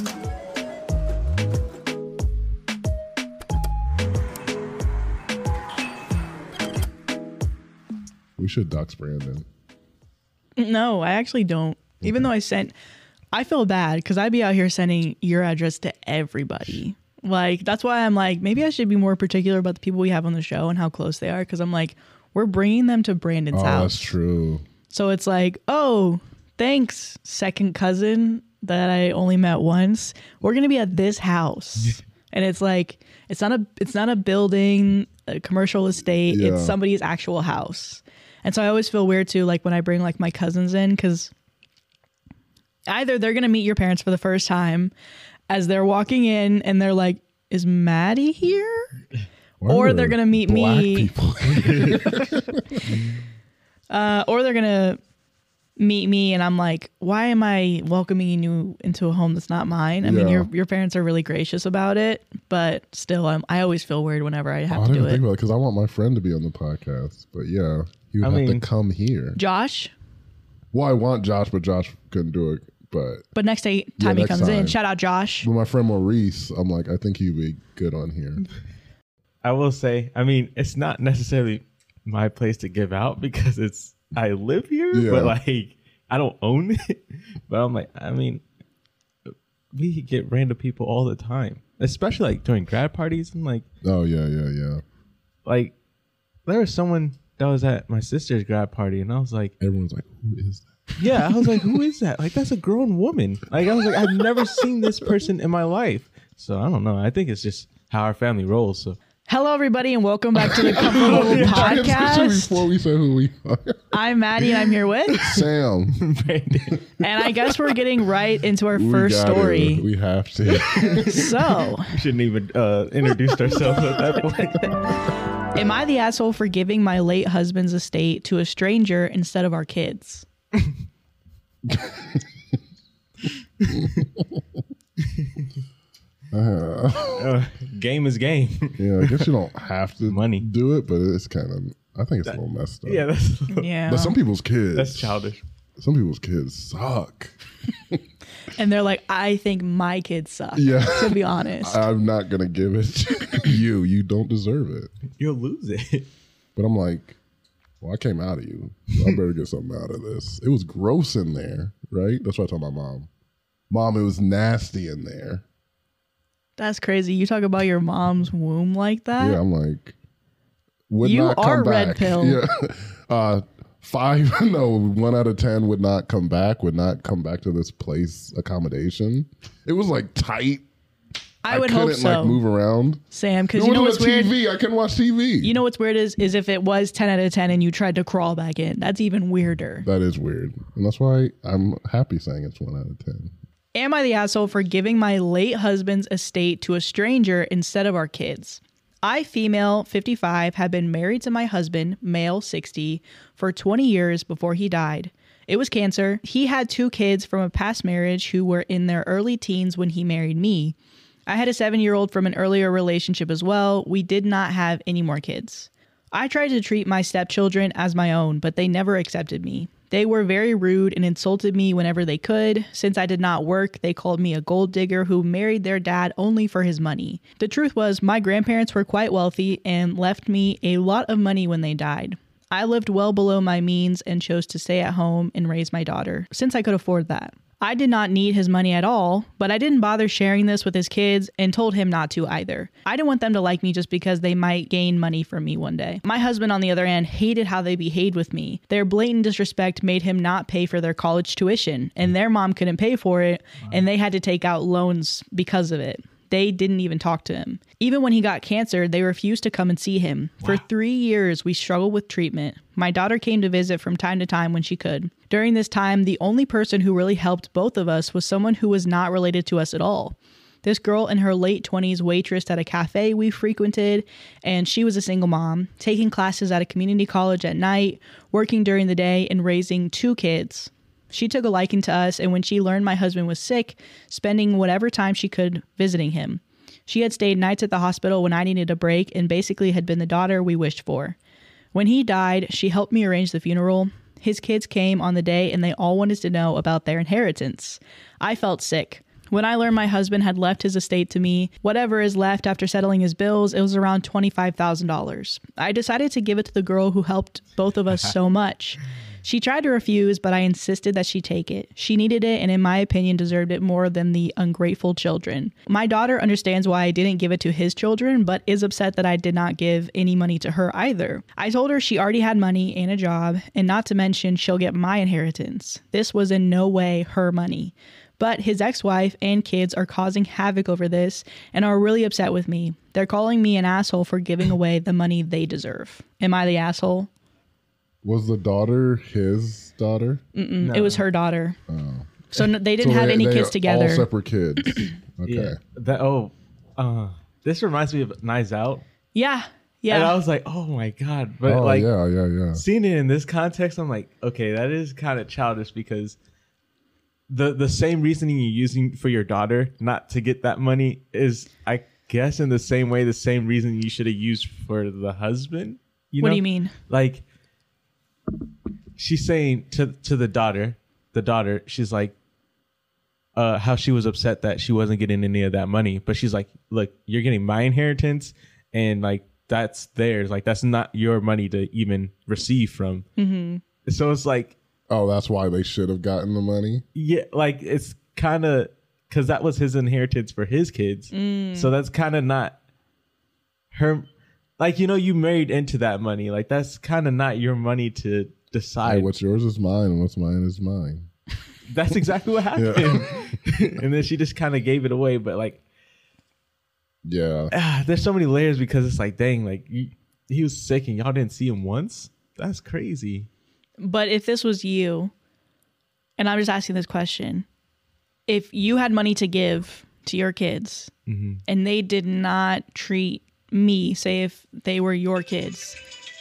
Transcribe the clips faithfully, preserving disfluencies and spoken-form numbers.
We should dox Brandon. No, I actually don't. Okay. Even though I sent, I feel bad because I'd be out here sending your address to everybody. Like, that's why I'm like, maybe I should be more particular about the people we have on the show and how close they are. Because I'm like, we're bringing them to Brandon's oh, house. That's true. So it's like, oh, thanks, second cousin that I only met once. We're going to be at this house. And it's like, it's not a, it's not a building, a commercial estate. Yeah. It's somebody's actual house. And so I always feel weird too, like when I bring like my cousins in, because either they're going to meet your parents for the first time as they're walking in and they're like, is Maddie here? Why or they're going to meet me. uh, or they're going to meet me and I'm like, why am I welcoming you into a home that's not mine? I yeah. mean, your your parents are really gracious about it, but still, I'm, I always feel weird whenever I have oh, to do it. I didn't think about it because I want my friend to be on the podcast, but yeah. You I have mean, to come here. Josh? Well, I want Josh, but Josh couldn't do it. But but next day, time yeah, he comes time. in, shout out Josh. But my friend Maurice, I'm like, I think he'd be good on here. I will say, I mean, it's not necessarily my place to give out because it's, I live here, yeah. but like, I don't own it. But I'm like, I mean, we get random people all the time, especially like during grad parties. And like, oh, yeah, yeah, yeah. Like, there was someone that was at my sister's grad party, and I was like, everyone's like, who is that? Yeah, I was like, who is that? Like, that's a grown woman. Like, I was like, I've never seen this person in my life. So I don't know. I think it's just how our family rolls. So hello, everybody, and welcome back to the Comfort Level Podcast. Before we say who we are, I'm Maddie, and I'm here with Sam. Brandon. And I guess we're getting right into our we first story. It. We have to. So we shouldn't even uh, introduce ourselves at that point. Am I the asshole for giving my late husband's estate to a stranger instead of our kids? uh, uh, game is game. Yeah, I guess you don't have to Money. do it, but it's kind of, I think it's that, a little messed up. Yeah, that's yeah. But some people's kids, that's childish. Some people's kids suck. And they're like, I think my kids suck. Yeah. To be honest. I'm not going to give it to you. You don't deserve it. You'll lose it. But I'm like, well, I came out of you. So I better get something out of this. It was gross in there, right? That's what I told my mom. Mom, it was nasty in there. That's crazy. You talk about your mom's womb like that? Yeah, I'm like, would you not come are back. red pill. Yeah. Uh, five, no, one out of ten would not come back, would not come back to this place accommodation. It was like tight. I, I would couldn't, hope so. Like move around, Sam, because you know what's weird? T V. I couldn't watch T V. You know what's weird is is if it was ten out of ten and you tried to crawl back in. That's even weirder. That is weird, and that's why I'm happy saying it's one out of ten. Am I the asshole for giving my late husband's estate to a stranger instead of our kids? I, female, fifty-five, have been married to my husband, male, sixty, for twenty years before he died. It was cancer. He had two kids from a past marriage who were in their early teens when he married me. I had a seven-year-old from an earlier relationship as well. We did not have any more kids. I tried to treat my stepchildren as my own, but they never accepted me. They were very rude and insulted me whenever they could. Since I did not work, they called me a gold digger who married their dad only for his money. The truth was, my grandparents were quite wealthy and left me a lot of money when they died. I lived well below my means and chose to stay at home and raise my daughter, since I could afford that. I did not need his money at all, but I didn't bother sharing this with his kids and told him not to either. I didn't want them to like me just because they might gain money from me one day. My husband, on the other hand, hated how they behaved with me. Their blatant disrespect made him not pay for their college tuition, and their mom couldn't pay for it, and they had to take out loans because of it. They didn't even talk to him. Even when he got cancer, they refused to come and see him. Wow. For three years, we struggled with treatment. My daughter came to visit from time to time when she could. During this time, the only person who really helped both of us was someone who was not related to us at all. This girl in her late twenties waitressed at a cafe we frequented, and she was a single mom, taking classes at a community college at night, working during the day, and raising two kids. She took a liking to us, and when she learned my husband was sick, spending whatever time she could visiting him. She had stayed nights at the hospital when I needed a break and basically had been the daughter we wished for. When he died, she helped me arrange the funeral. His kids came on the day and they all wanted to know about their inheritance. I felt sick. When I learned my husband had left his estate to me, whatever is left after settling his bills, it was around twenty-five thousand dollars. I decided to give it to the girl who helped both of us so much. She tried to refuse, but I insisted that she take it. She needed it and, in my opinion, deserved it more than the ungrateful children. My daughter understands why I didn't give it to his children, but is upset that I did not give any money to her either. I told her she already had money and a job, and not to mention she'll get my inheritance. This was in no way her money. But his ex-wife and kids are causing havoc over this and are really upset with me. They're calling me an asshole for giving away the money they deserve. Am I the asshole? Was the daughter his daughter? Mm-mm, No. It was her daughter. Oh. So no, they didn't So have they- any they kids are together. All separate kids. Okay. Yeah. That oh, uh, this reminds me of Knives Out. Yeah. And I Yeah. was like, oh my god. But Oh like yeah, yeah, yeah. seeing it in this context, I'm like, okay, that is kind of childish because the the same reasoning you're using for your daughter not to get that money is, I guess, in the same way, the same reason you should have used for the husband. You What know? do you mean? Like, she's saying to to the daughter, the daughter, she's like, uh, how she was upset that she wasn't getting any of that money, but she's like, look, you're getting my inheritance, and like that's theirs. Like that's not your money to even receive from. Mm-hmm. So it's like, Oh, that's why they should have gotten the money. yeah, like it's kind of because that was his inheritance for his kids. So that's kind of not her. Like, you know, you married into that money. Like that's kind of not your money to decide. Hey, what's yours is mine, and what's mine is mine. That's exactly what happened. And then she just kind of gave it away. But like, Yeah. ah, there's so many layers because it's like, dang, like you, he was sick and y'all didn't see him once. That's crazy. But if this was you, and I'm just asking this question, if you had money to give to your kids Mm-hmm. and they did not treat me, say if they were your kids,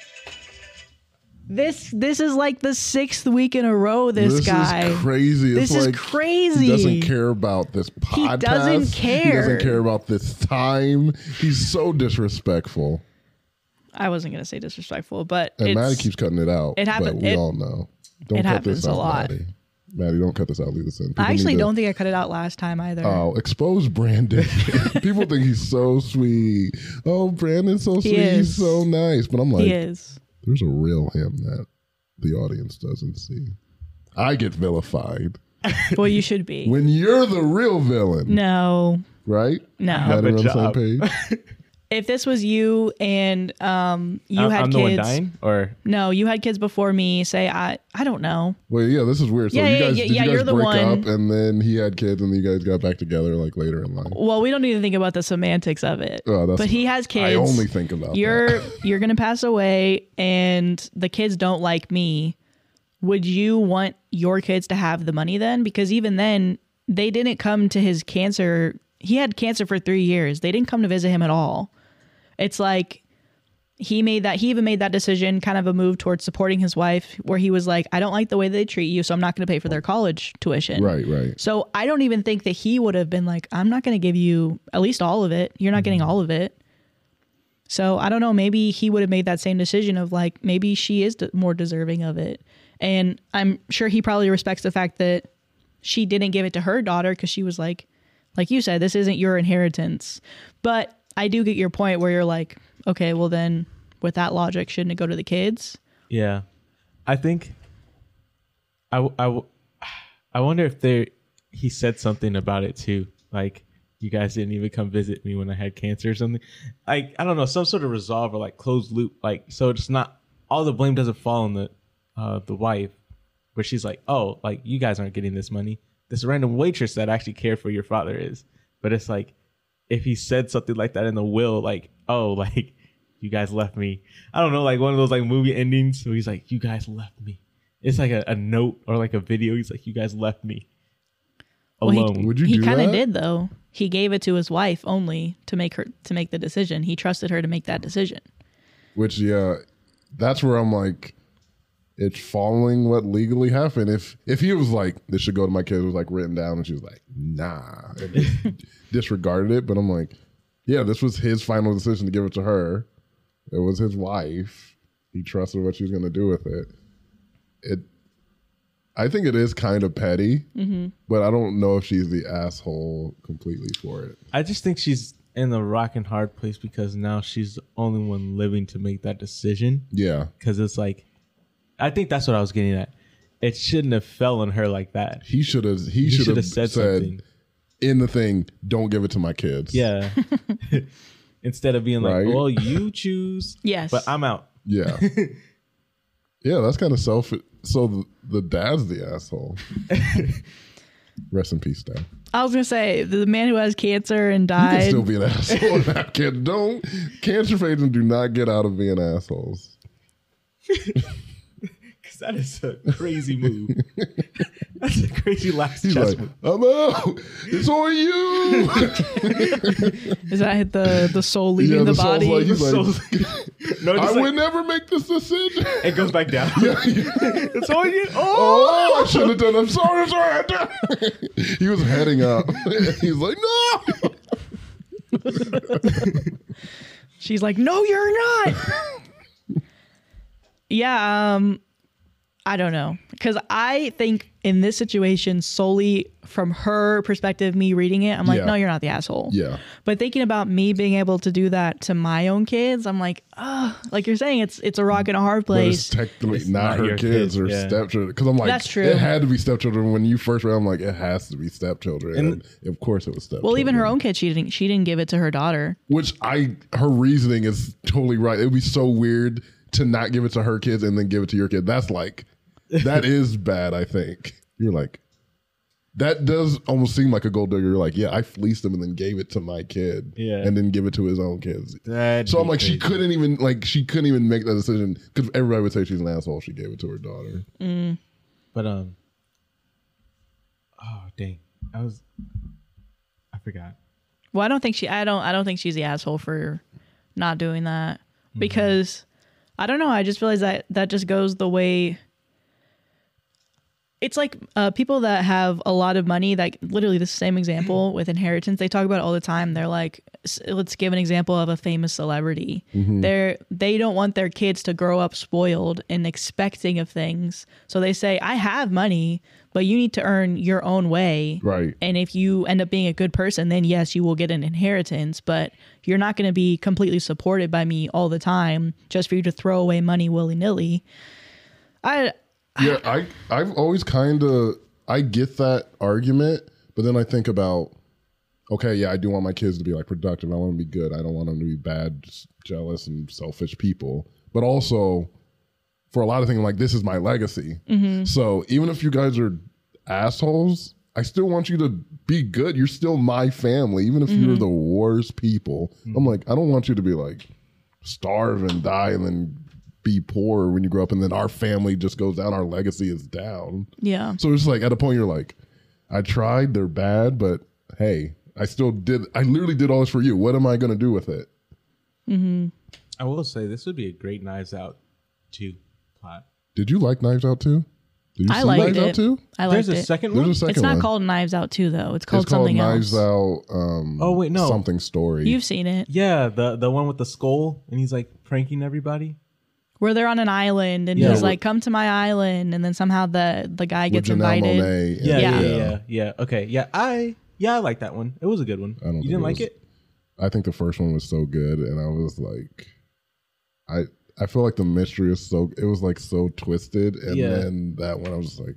this this is like the sixth week in a row. This, This guy, is crazy. This it's is like crazy. He doesn't care about this podcast. He doesn't He care. doesn't care about this time. He's so disrespectful. I wasn't gonna say disrespectful, but And it's, Maddie keeps cutting it out. it happen- But we it- all know. Don't it cut happens this a out, lot. Maddie. Maddie, don't cut this out. Leave this in. People I actually need to- don't think I cut it out last time either. Oh, expose Brandon. People think he's so sweet. Oh, Brandon's so sweet. is. He's so nice. But I'm like, he is. there's a real him that the audience doesn't see. I get vilified Well, you should be. when you're the real villain, No, right? no. Maddie, Good we're on the job. same page. If this was you and um you I'm, had I'm the one kids, dying, or no, you had kids before me. Say I, I don't know. Well, yeah, this is weird. So Yeah, you yeah, guys, yeah, did yeah, you you're guys the break one. up, and then he had kids, and you guys got back together like later in life? Well, we don't need to think about the semantics of it. Oh, that's- but he has kids. I only think about you're that. you're gonna pass away, and the kids don't like me. Would you want your kids to have the money then? Because even then, they didn't come to his cancer. He had cancer for three years. They didn't come to visit him at all. It's like he made that, he even made that decision, kind of a move towards supporting his wife, where he was like, I don't like the way they treat you, so I'm not going to pay for their college tuition. Right, right. So I don't even think that he would have been like, I'm not going to give you at least all of it. You're not getting all of it. So I don't know. Maybe he would have made that same decision of like, maybe she is d- more deserving of it. And I'm sure he probably respects the fact that she didn't give it to her daughter because she was like, like you said, this isn't your inheritance. But I do get your point where you're like, okay, well then with that logic, shouldn't it go to the kids? yeah, I think I, w- I, w- I wonder if there he said something about it too, like you guys didn't even come visit me when I had cancer or something. Like I don't know, some sort of resolve or like closed loop, like so it's not all the blame doesn't fall on the uh, the wife, where she's like, oh, like you guys aren't getting this money. This random waitress that actually cared for your father is, but it's like if he said something like that in the will, like oh, like you guys left me. I don't know, like one of those like movie endings where he's like, you guys left me. It's like a, a note or like a video. He's like, you guys left me Well, alone. he, Would you he do kind of that? did though. He gave it to his wife only to make her to make the decision. He trusted her to make that decision. Which, yeah, that's where I'm like, it's following what legally happened. If if he was like, this should go to my kids, was like written down, and she was like, nah, and just disregarded it. But I'm like, yeah, this was his final decision to give it to her. It was his wife. He trusted what she was going to do with it. It I think it is kind of petty, mm-hmm. but I don't know if she's the asshole completely for it. I just think she's in the rock and hard place because now she's the only one living to make that decision. Yeah. Because it's like, I think that's what I was getting at. It shouldn't have fell on her like that. He should have. He, he should have said, said something in the thing. Don't give it to my kids. Yeah. Instead of being like, right? well, you choose. Yes. But I'm out. Yeah. Yeah, that's kind of selfish. So the, the dad's the asshole. Rest in peace, Dad. I was gonna say the man who has cancer and You died. can still be an asshole. And have kids. Don't cancer patients do not get out of being assholes. Because that is a crazy move. That's a crazy last He's chess like, move. I'm out. It's on you. Is that the the soul leaving Yeah, the, the soul's body? like- he's So- like, no, I just would like, never make this decision. it goes back down. It's all you. Oh, Oh, I should have done. I'm sorry. I'm sorry. I done. He was heading up. He's like, no. She's like, no, you're not. Yeah, um, I don't know. Because I think in this situation, solely from her perspective, me reading it, I'm like, Yeah. no, you're not the asshole. Yeah. But thinking about me being able to do that to my own kids, I'm like, oh, like you're saying, it's it's a rock and a hard But it's place. technically It's not, not her your kids kids, or yeah. stepchildren. Because I'm like, That's true. It had to be stepchildren when you first read. I'm like, it has to be stepchildren, and, And- of course it was stepchildren. Well, even her own kid, she didn't she didn't give it to her daughter. Which I, her reasoning is totally right. It would be so weird to not give it to her kids and then give it to your kid. That's like, that is bad. I think you're like, that does almost seem like a gold digger. You're like, yeah, I fleeced him and then gave it to my kid, Yeah. and then give it to his own kids. That'd So I'm be like, she crazy. couldn't even like she couldn't even make that decision because everybody would say she's an asshole. She gave it to her daughter. Mm. But um, oh dang, I was, I forgot. Well, I don't think she. I don't. I don't think she's the asshole for not doing that Mm-hmm. because I don't know. I just realized that that just goes the way. It's like uh, people that have a lot of money, like literally the same example with inheritance. They talk about it all the time. They're like, s- let's give an example of a famous celebrity. They're they don't want their kids to grow up spoiled and expecting of things. So they say, I have money, but you need to earn your own way. Right. And if you end up being a good person, then yes, you will get an inheritance, but you're not going to be completely supported by me all the time just for you to throw away money willy nilly. I, Yeah, I I've always kind of I get that argument, but then I think about, okay, yeah, I do want my kids to be like productive. I want them to be good. I don't want them to be bad, s- jealous, and selfish people. But also, for a lot of things, like this is my legacy. So even if you guys are assholes, I still want you to be good. You're still my family, even if you're the worst people. I'm like, I don't want you to be like starve and die and then be poor when you grow up, and then our family just goes down. Our legacy is down. yeah. So it's like at a point you're like, I tried, they're bad, but hey, I still did. I literally did all this for you. What am I going to do with it? I will say this would be a great Knives Out two plot. Did you like Knives Out too? Did you I see liked Knives it. Out too? I liked There's a it. second There's one. a second It's not one. called Knives Out two though. It's called It's called something Knives else. Out. Um, Oh, wait, no. something story. You've seen it. Yeah, the the one with the skull and he's like pranking everybody. Where they're on an island and Yeah. he's With- like, "Come to my island," and then somehow the the guy with gets Janelle invited. Monáe. Yeah, Yeah. yeah, yeah, yeah, yeah. Okay, yeah, I yeah I like that one. It was a good one. I don't You think didn't it like was- it? I think the first one was so good, and I was like, I I feel like the mystery is so. It was like so twisted, and Yeah. then that one I was just like.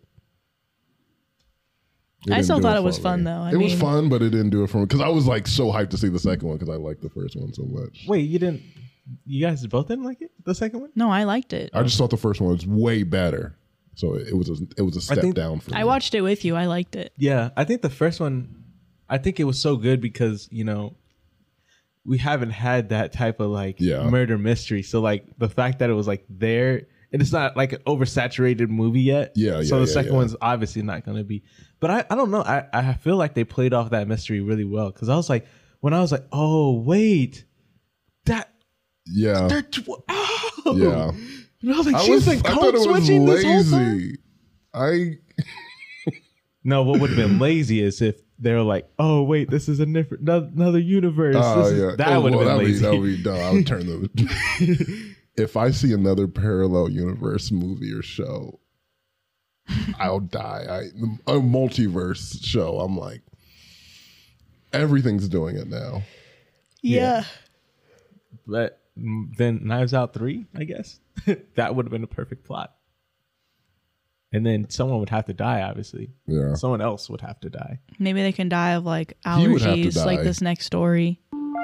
it I didn't still do thought it it was for fun, me. though. I it was mean- fun, but it didn't do it for me because I was like so hyped to see the second one because I liked the first one so much. Wait, you didn't? You guys both didn't like it? The second one? No, I liked it. I just thought the first one was way better, so it, it was a, it was a step think- down for me. I watched it with you. I liked it. Yeah, I think the first one. I think it was so good because you know. We haven't had that type of like Yeah. murder mystery, so like the fact that it was like there, and it's not like an oversaturated movie yet. Yeah, So yeah, the yeah, second yeah. one's obviously not going to be. But I, I don't know. I, I feel like they played off that mystery really well because I was like, when I was like, oh wait, that Yeah, they're tw- oh yeah. And I was like, I she's was. been I thought code it was switching this whole time. lazy. I No, what would have been lazy is if they were like, oh wait, this is a different no- another universe. Oh, This is- yeah. That Oh, would have well, been that'd lazy. Be, that'd be dumb. I would turn the. If I see another parallel universe movie or show, I'll die. I a multiverse show. I'm like, everything's doing it now. Yeah. But then Knives Out three, I guess. That would have been a perfect plot. And then someone would have to die, obviously. Yeah. Someone else would have to die. Maybe they can die of like He would have to allergies, like die. this next story.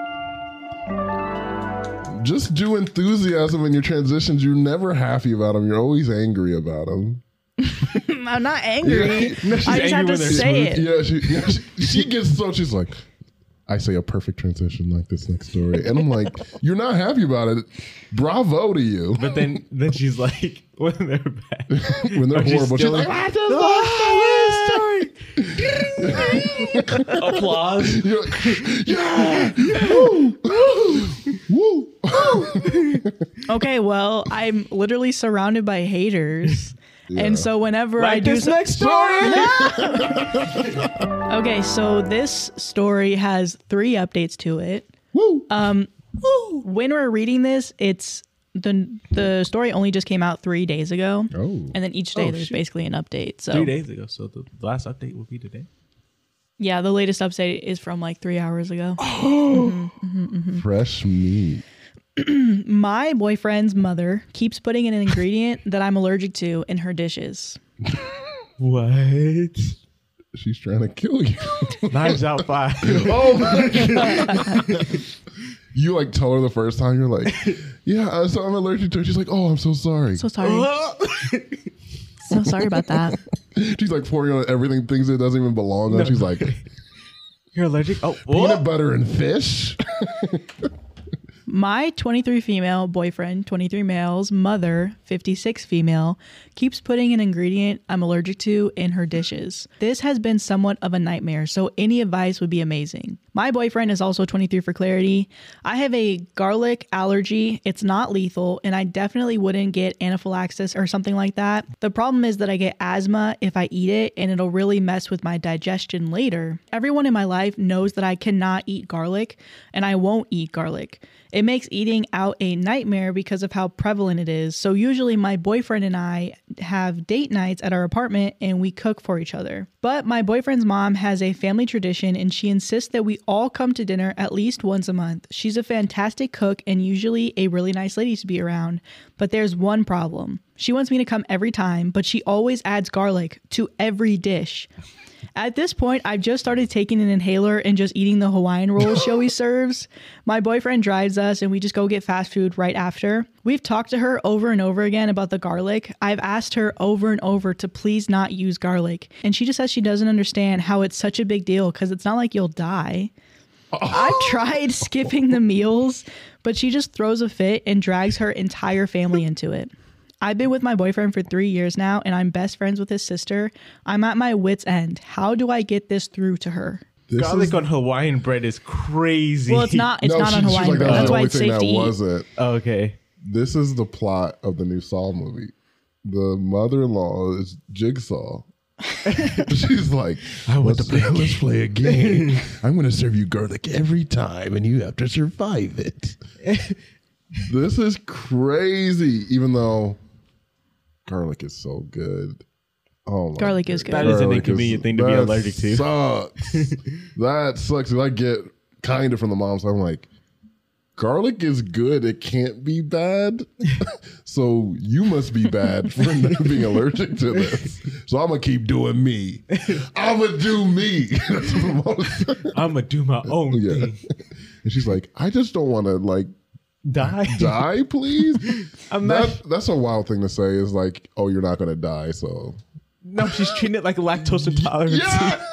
Just do enthusiasm in your transitions. You're never happy about them. You're always angry about them. I'm not angry. Yeah. No, she's I just angry have to when they're say it. Yeah, she, yeah, she, she gets so, she's like, I say a perfect transition like this next story. And I'm like, you're not happy about it. Bravo to you. But then then she's like, when they're bad. When they're Oh, she's horrible, she's still like, like, I just love story. Applause. You're like, yeah, woo, woo, woo. Okay, well, I'm literally surrounded by haters. Yeah. And so whenever I Like do this so- next story. Okay, so this story has three updates to it. Woo. Um when we're reading this, it's the the story only just came out three days ago. Oh. And then each day Oh, there's shit. basically an update. So Three days ago. So the last update will be today. yeah, the latest update is from like three hours ago. Fresh meat. My boyfriend's mother keeps putting in an ingredient that I'm allergic to in her dishes. What? She's trying to kill you. Knives Out five. Oh my God. You like told her the first time, you're like, yeah, uh, so I'm allergic to it. She's like, oh, I'm so sorry. So sorry. So sorry about that. She's like pouring on everything, things that doesn't even belong on. No. She's like, You're allergic? Oh, peanut what? butter and fish. My twenty-three female boyfriend, twenty-three male's mother, fifty-six female, keeps putting an ingredient I'm allergic to in her dishes. This has been somewhat of a nightmare, so any advice would be amazing. My boyfriend is also twenty-three for clarity. I have a garlic allergy. It's not lethal, and I definitely wouldn't get anaphylaxis or something like that. The problem is that I get asthma if I eat it, and it'll really mess with my digestion later. Everyone in my life knows that I cannot eat garlic, and I won't eat garlic. It makes eating out a nightmare because of how prevalent it is. So usually my boyfriend and I have date nights at our apartment and we cook for each other. But my boyfriend's mom has a family tradition and she insists that we all come to dinner at least once a month. She's a fantastic cook and usually a really nice lady to be around. But there's one problem. She wants me to come every time, but she always adds garlic to every dish. At this point, I've just started taking an inhaler and just eating the Hawaiian rolls she always serves. My boyfriend drives us and we just go get fast food right after. We've talked to her over and over again about the garlic. I've asked her over and over to please not use garlic. And she just says she doesn't understand how it's such a big deal because it's not like you'll die. I've tried skipping the meals, but she just throws a fit and drags her entire family into it. I've been with my boyfriend for three years now, and I'm best friends with his sister. I'm at my wit's end. How do I get this through to her? This Garlic is- on Hawaiian bread is crazy. Well, it's not. It's No, not she- on she's Hawaiian like, bread. that was That's the why only it's thing safe to that eat. wasn't. Okay. This is the plot of the new Saw movie. The mother-in-law is Jigsaw. She's like, I want let's, to play a let's play a game. I'm going to serve you garlic every time, and you have to survive it. This is crazy, even though garlic is so good. Oh, my Garlic is good. That is an Garlic inconvenient thing to be that allergic to. Sucks. That sucks. I get kind of from the mom, so I'm like, garlic is good. It can't be bad. So you must be bad for not being allergic to this. So I'm gonna keep doing me. I'm gonna do me. That's what the mom said. I'm going to do my own Yeah. thing. And she's like, I just don't want to like Die? die, please. I'm not. That, that's a wild thing to say. Is like, oh, you're not gonna die. So No, she's treating it like a lactose intolerance. yes.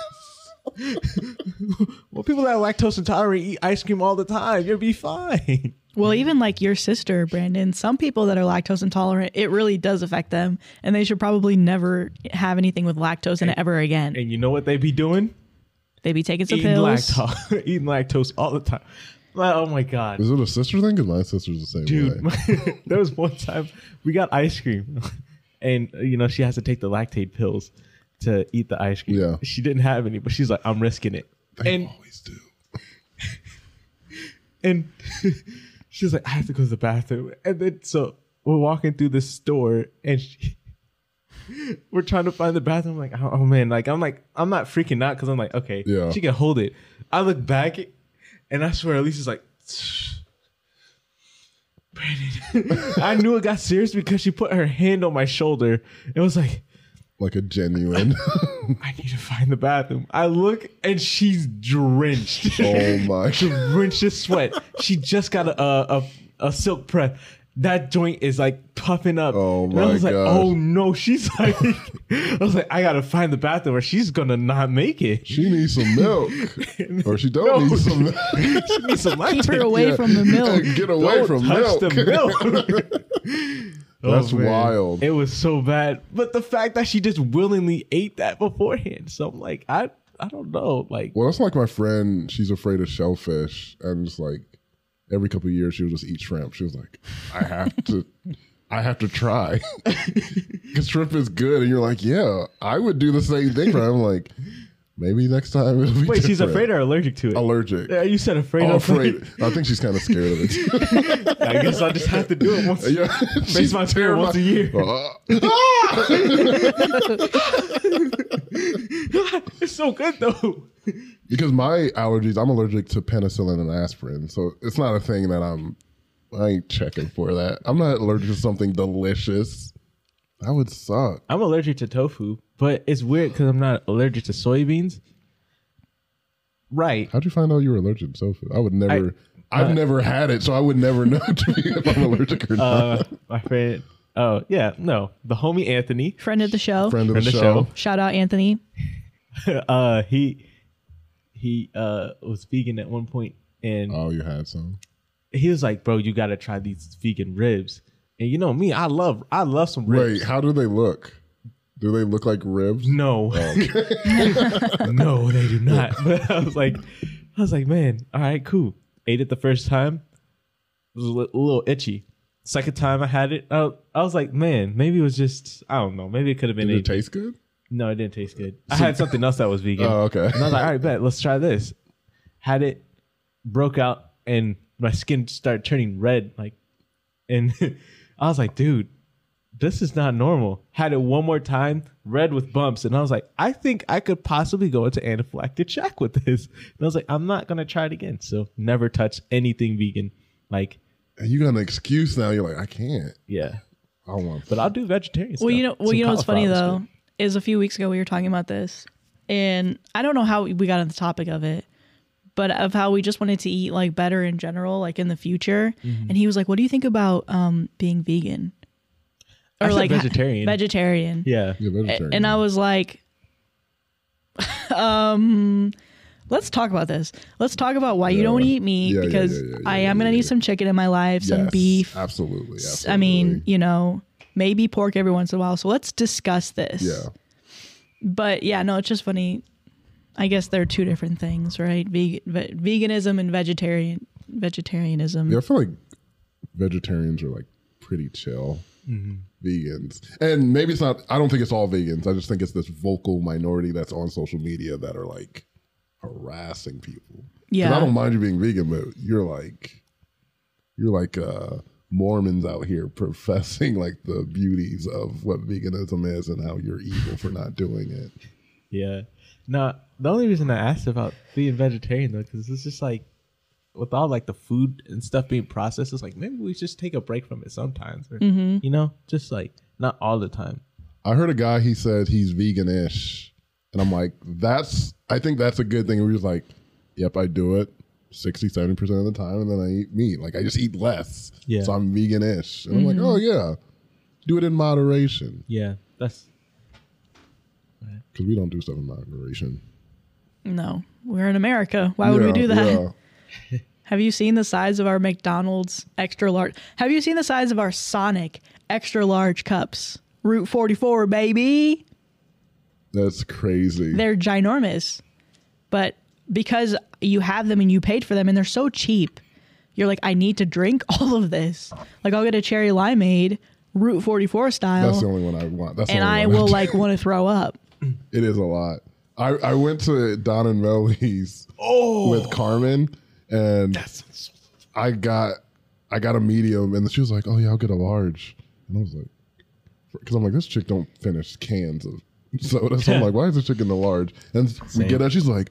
Well, people that are lactose intolerant eat ice cream all the time. You'll be fine. Well, even like your sister, Brandon, some people that are lactose intolerant, it really does affect them. And they should probably never have anything with lactose in it ever again. And you know what they be doing? They be taking some Eating pills. lactose, eating lactose all the time. Like, oh my god, Is it a sister thing? Because my sister's the same dude! way. There was one time we got ice cream, and uh, you know she has to take the lactate pills to eat the ice cream. Yeah. She didn't have any, but she's like, "I'm risking it." They and always do. and she's like, "I have to go to the bathroom." And then so we're walking through the store, and she, we're trying to find the bathroom. I'm like, oh, oh man, like I'm like I'm not freaking out because I'm like, okay, Yeah. she can hold it. I look back and I swear Elisa's like, Brandon. I knew it got serious because she put her hand on my shoulder. It was like, like a genuine. I need to find the bathroom. I look and she's drenched. Oh my! Drenched in sweat. She just got a a, a silk press. That joint is like puffing up. Oh and I my was like, gosh. oh no. She's like, I was like, I gotta find the bathroom or she's gonna not make it. She needs some milk, or she don't No. need some milk. She needs some Keep her lactate. away Yeah. from the milk. Get away Don't from touch milk. the milk. That's Oh, man. wild. It was so bad. But the fact that she just willingly ate that beforehand. So I'm like, I I don't know. Like, Well, that's like my friend. She's afraid of shellfish, and it's like every couple of years she'll just eat shrimp. She was like, I have to, I have to try because shrimp is good, and you're like, yeah, I would do the same thing. For her. I'm like, maybe next time it'll be wait, she's different. afraid or allergic to it? Allergic. Yeah, you said afraid. Oh, of afraid. I think she's kind of scared of it. Too. I guess I just have to do it once. Yeah, Makes she's my fear once a year. Uh, It's so good though. because my allergies, I'm allergic to penicillin and aspirin, so it's not a thing that I'm. I ain't checking for that. I'm not allergic to something delicious. That would suck. I'm allergic to tofu, but it's weird because I'm not allergic to soybeans. Right. How'd you find out you were allergic to tofu? I would never. I, have uh, never had it, so I would never know to be if I'm allergic or not. Uh, my friend. Oh yeah, no, the homie Anthony, Friend of the show. Friend of friend the of the show. show. Shout out Anthony. uh, he he uh was vegan at one point, and Oh, you had some. he was like, "Bro, you got to try these vegan ribs." And you know me, I love I love some ribs. Wait, how do they look? Do they look like ribs? No, no, they do not. But I was like, I was like, man, all right, cool. Ate it the first time. It was a li- a little itchy. Second time I had it, I, I was like, man, maybe it was just, I don't know. Maybe it could have been. Did it anything. taste good? No, it didn't taste good. I had something else that was vegan. Oh, okay. And I was like, all right, bet, let's try this. Had it, broke out, and my skin started turning red. Like, and I was like, dude, this is not normal. Had it one more time, red with bumps, and I was like, I think I could possibly go into anaphylactic shock with this. And I was like, I'm not gonna try it again. So never touch anything vegan. Like, And you got an excuse now. You're like, I can't. yeah, I don't want. but I'll do vegetarian. Well, stuff. you know, well, Some you know what's funny cauliflower though is good. is a few weeks ago we were talking about this, and I don't know how we got on the topic of it, but of how we just wanted to eat like better in general, like in the future. Mm-hmm. And he was like, "What do you think about um being vegan I or said like ha- vegetarian. vegetarian?" Yeah, Yeah, vegetarian. And I was like, um, let's talk about this. Let's talk about why you Yeah. don't eat meat Yeah, yeah, because yeah, yeah, yeah, I am yeah, going to yeah. need some chicken in my life, some Yes, beef. Absolutely, S- absolutely. I mean, you know, maybe pork every once in a while. So let's discuss this. yeah. But yeah, no, it's just funny. I guess they're two different things, right? Veg- ve- veganism and vegetarian vegetarianism. Yeah, I feel like vegetarians are like pretty chill. Mm-hmm. Vegans, and maybe it's not. I don't think it's all vegans. I just think it's this vocal minority that's on social media that are like harassing people. 'Cause Yeah. I don't mind you being vegan, but you're like you're like uh, Mormons out here professing like the beauties of what veganism is and how you're evil for not doing it. yeah. No, the only reason I asked about being vegetarian though, because it's just like with all like the food and stuff being processed, it's like maybe we just take a break from it sometimes, or Mm-hmm. you know, just like not all the time. I heard a guy, he said he's vegan-ish. And I'm like, that's, I think that's a good thing. We're just like, yep, I do it sixty, seventy percent of the time. And then I eat meat. Like I just eat less. Yeah. So I'm vegan-ish. And I'm like, oh yeah, do it in moderation. Yeah, that's Because we don't do stuff in moderation. No, we're in America. Why would we Yeah, do that? yeah. Have you seen the size of our McDonald's extra large? Have you seen the size of our Sonic extra large cups? Route forty-four, baby. That's crazy. They're ginormous. But because you have them and you paid for them and they're so cheap, you're like, I need to drink all of this. Like, I'll get a cherry limeade, Route forty-four style, That's the only one I want. That's the and only I one will do. like want to throw up. It is a lot. I, I went to Don and Melly's with Carmen, and that's I got I got a medium, and she was like, "Oh yeah, I'll get a large," and I was like, because I'm like, this chick don't finish cans of soda. So I'm like, why is this chick in the large? And Same. we get that, she's like,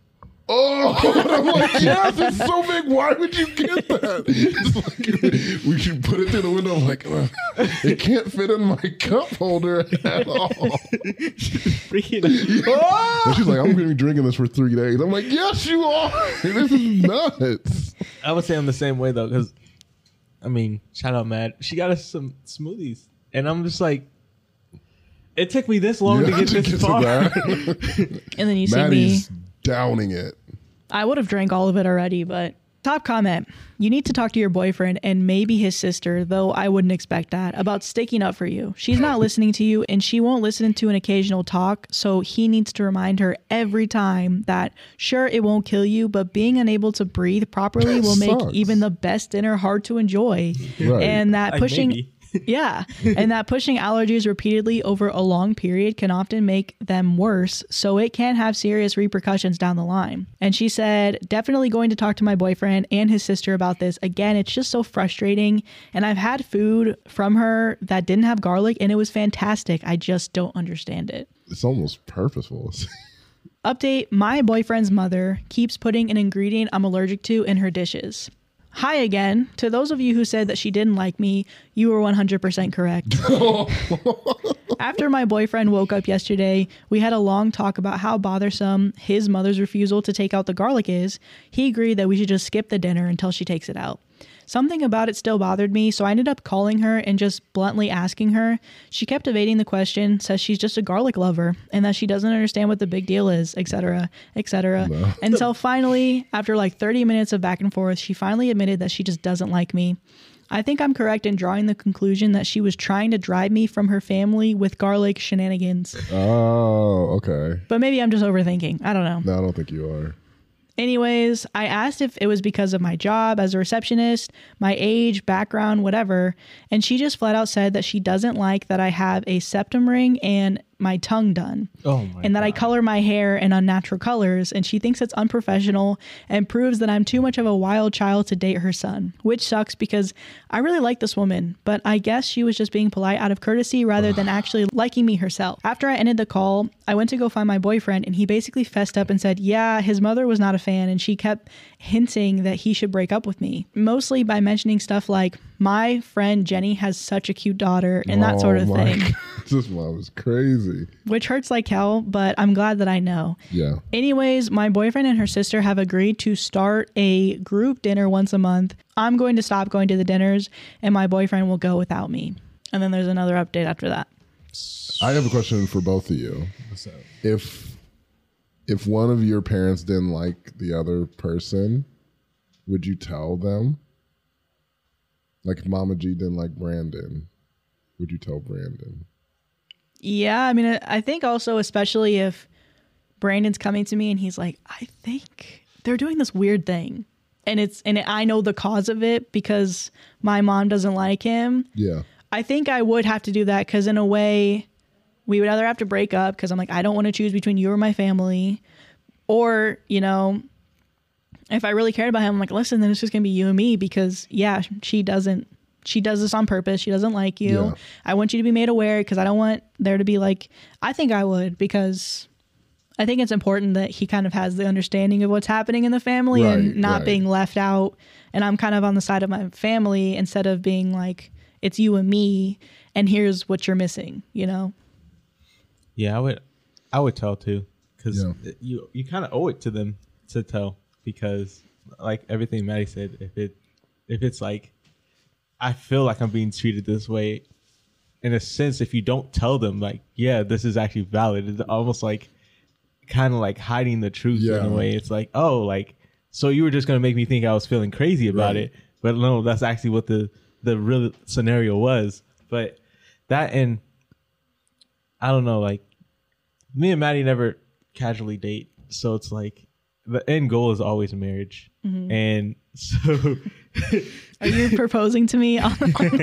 oh, and I'm like, yes, it's so big. Why would you get that? It's like, we should put it through the window. I'm like, uh, it can't fit in my cup holder at all. Freaking. Yeah. And she's like, I'm going to be drinking this for three days. I'm like, yes, you are. This is nuts. I would say I'm the same way though, because I mean, shout out Matt. She got us some smoothies, and I'm just like, it took me this long yeah, to get to this get far. And then you Maddie's see me downing it. I would have drank all of it already, but top comment. You need to talk to your boyfriend and maybe his sister, though I wouldn't expect that, about sticking up for you. She's not listening to you and she won't listen to an occasional talk, so he needs to remind her every time that sure, it won't kill you, but being unable to breathe properly that will sucks. make even the best dinner hard to enjoy. Right. And that Like pushing maybe. Yeah. And that pushing allergies repeatedly over a long period can often make them worse. So it can have serious repercussions down the line. And she said, definitely going to talk to my boyfriend and his sister about this. Again, it's just so frustrating. And I've had food from her that didn't have garlic and it was fantastic. I just don't understand it. It's almost purposeful. Update, my boyfriend's mother keeps putting an ingredient I'm allergic to in her dishes. Hi again. To those of you who said that she didn't like me, you were one hundred percent correct. After my boyfriend woke up yesterday, we had a long talk about how bothersome his mother's refusal to take out the garlic is. He agreed that we should just skip the dinner until she takes it out. Something about it still bothered me, so I ended up calling her and just bluntly asking her. She kept evading the question, says she's just a garlic lover and that she doesn't understand what the big deal is, et cetera, et cetera. No. Until finally, after like thirty minutes of back and forth, she finally admitted that she just doesn't like me. I think I'm correct in drawing the conclusion that she was trying to drive me from her family with garlic shenanigans. Oh, okay. But maybe I'm just overthinking. I don't know. No, I don't think you are. Anyways, I asked if it was because of my job as a receptionist, my age, background, whatever, and she just flat out said that she doesn't like that I have a septum ring and my tongue done. Oh my and that God. I color my hair in unnatural colors, and she thinks it's unprofessional and proves that I'm too much of a wild child to date her son, which sucks because I really like this woman, but I guess she was just being polite out of courtesy rather than actually liking me herself. After I ended the call, I went to go find my boyfriend, and he basically fessed up and said, yeah, his mother was not a fan, and she kept hinting that he should break up with me, mostly by mentioning stuff like, my friend Jenny has such a cute daughter and that oh sort of thing. God. This mom is crazy. Which hurts like hell, but I'm glad that I know. Yeah. Anyways, my boyfriend and her sister have agreed to start a group dinner once a month. I'm going to stop going to the dinners and my boyfriend will go without me. And then there's another update after that. I have a question for both of you. What's up? If if one of your parents didn't like the other person, would you tell them? Like if Mama G didn't like Brandon, would you tell Brandon? Yeah, I mean, I think also, especially if Brandon's coming to me and he's like, I think they're doing this weird thing. And it's and I know the cause of it because my mom doesn't like him. Yeah. I think I would have to do that because in a way, we would either have to break up because I'm like, I don't want to choose between you or my family. Or, you know, if I really cared about him, I'm like, listen, then it's just going to be you and me because, yeah, she doesn't, she does this on purpose. She doesn't like you. Yeah. I want you to be made aware because I don't want there to be like, I think I would because I think it's important that he kind of has the understanding of what's happening in the family right, and not right. being left out. And I'm kind of on the side of my family instead of being like, it's you and me and here's what you're missing, you know? Yeah, I would, I would tell too, because Yeah. you you kind of owe it to them to tell, because like everything Maddie said, if it if it's like, I feel like I'm being treated this way, in a sense, if you don't tell them like, yeah, this is actually valid, it's almost like kind of like hiding the truth Yeah. in a way. It's like, oh, like so you were just gonna make me think I was feeling crazy about Right. it, but no, that's actually what the the real scenario was. But that, and I don't know, like me and Maddie never casually date, so it's like the end goal is always marriage. Mm-hmm. And so Are you proposing to me? I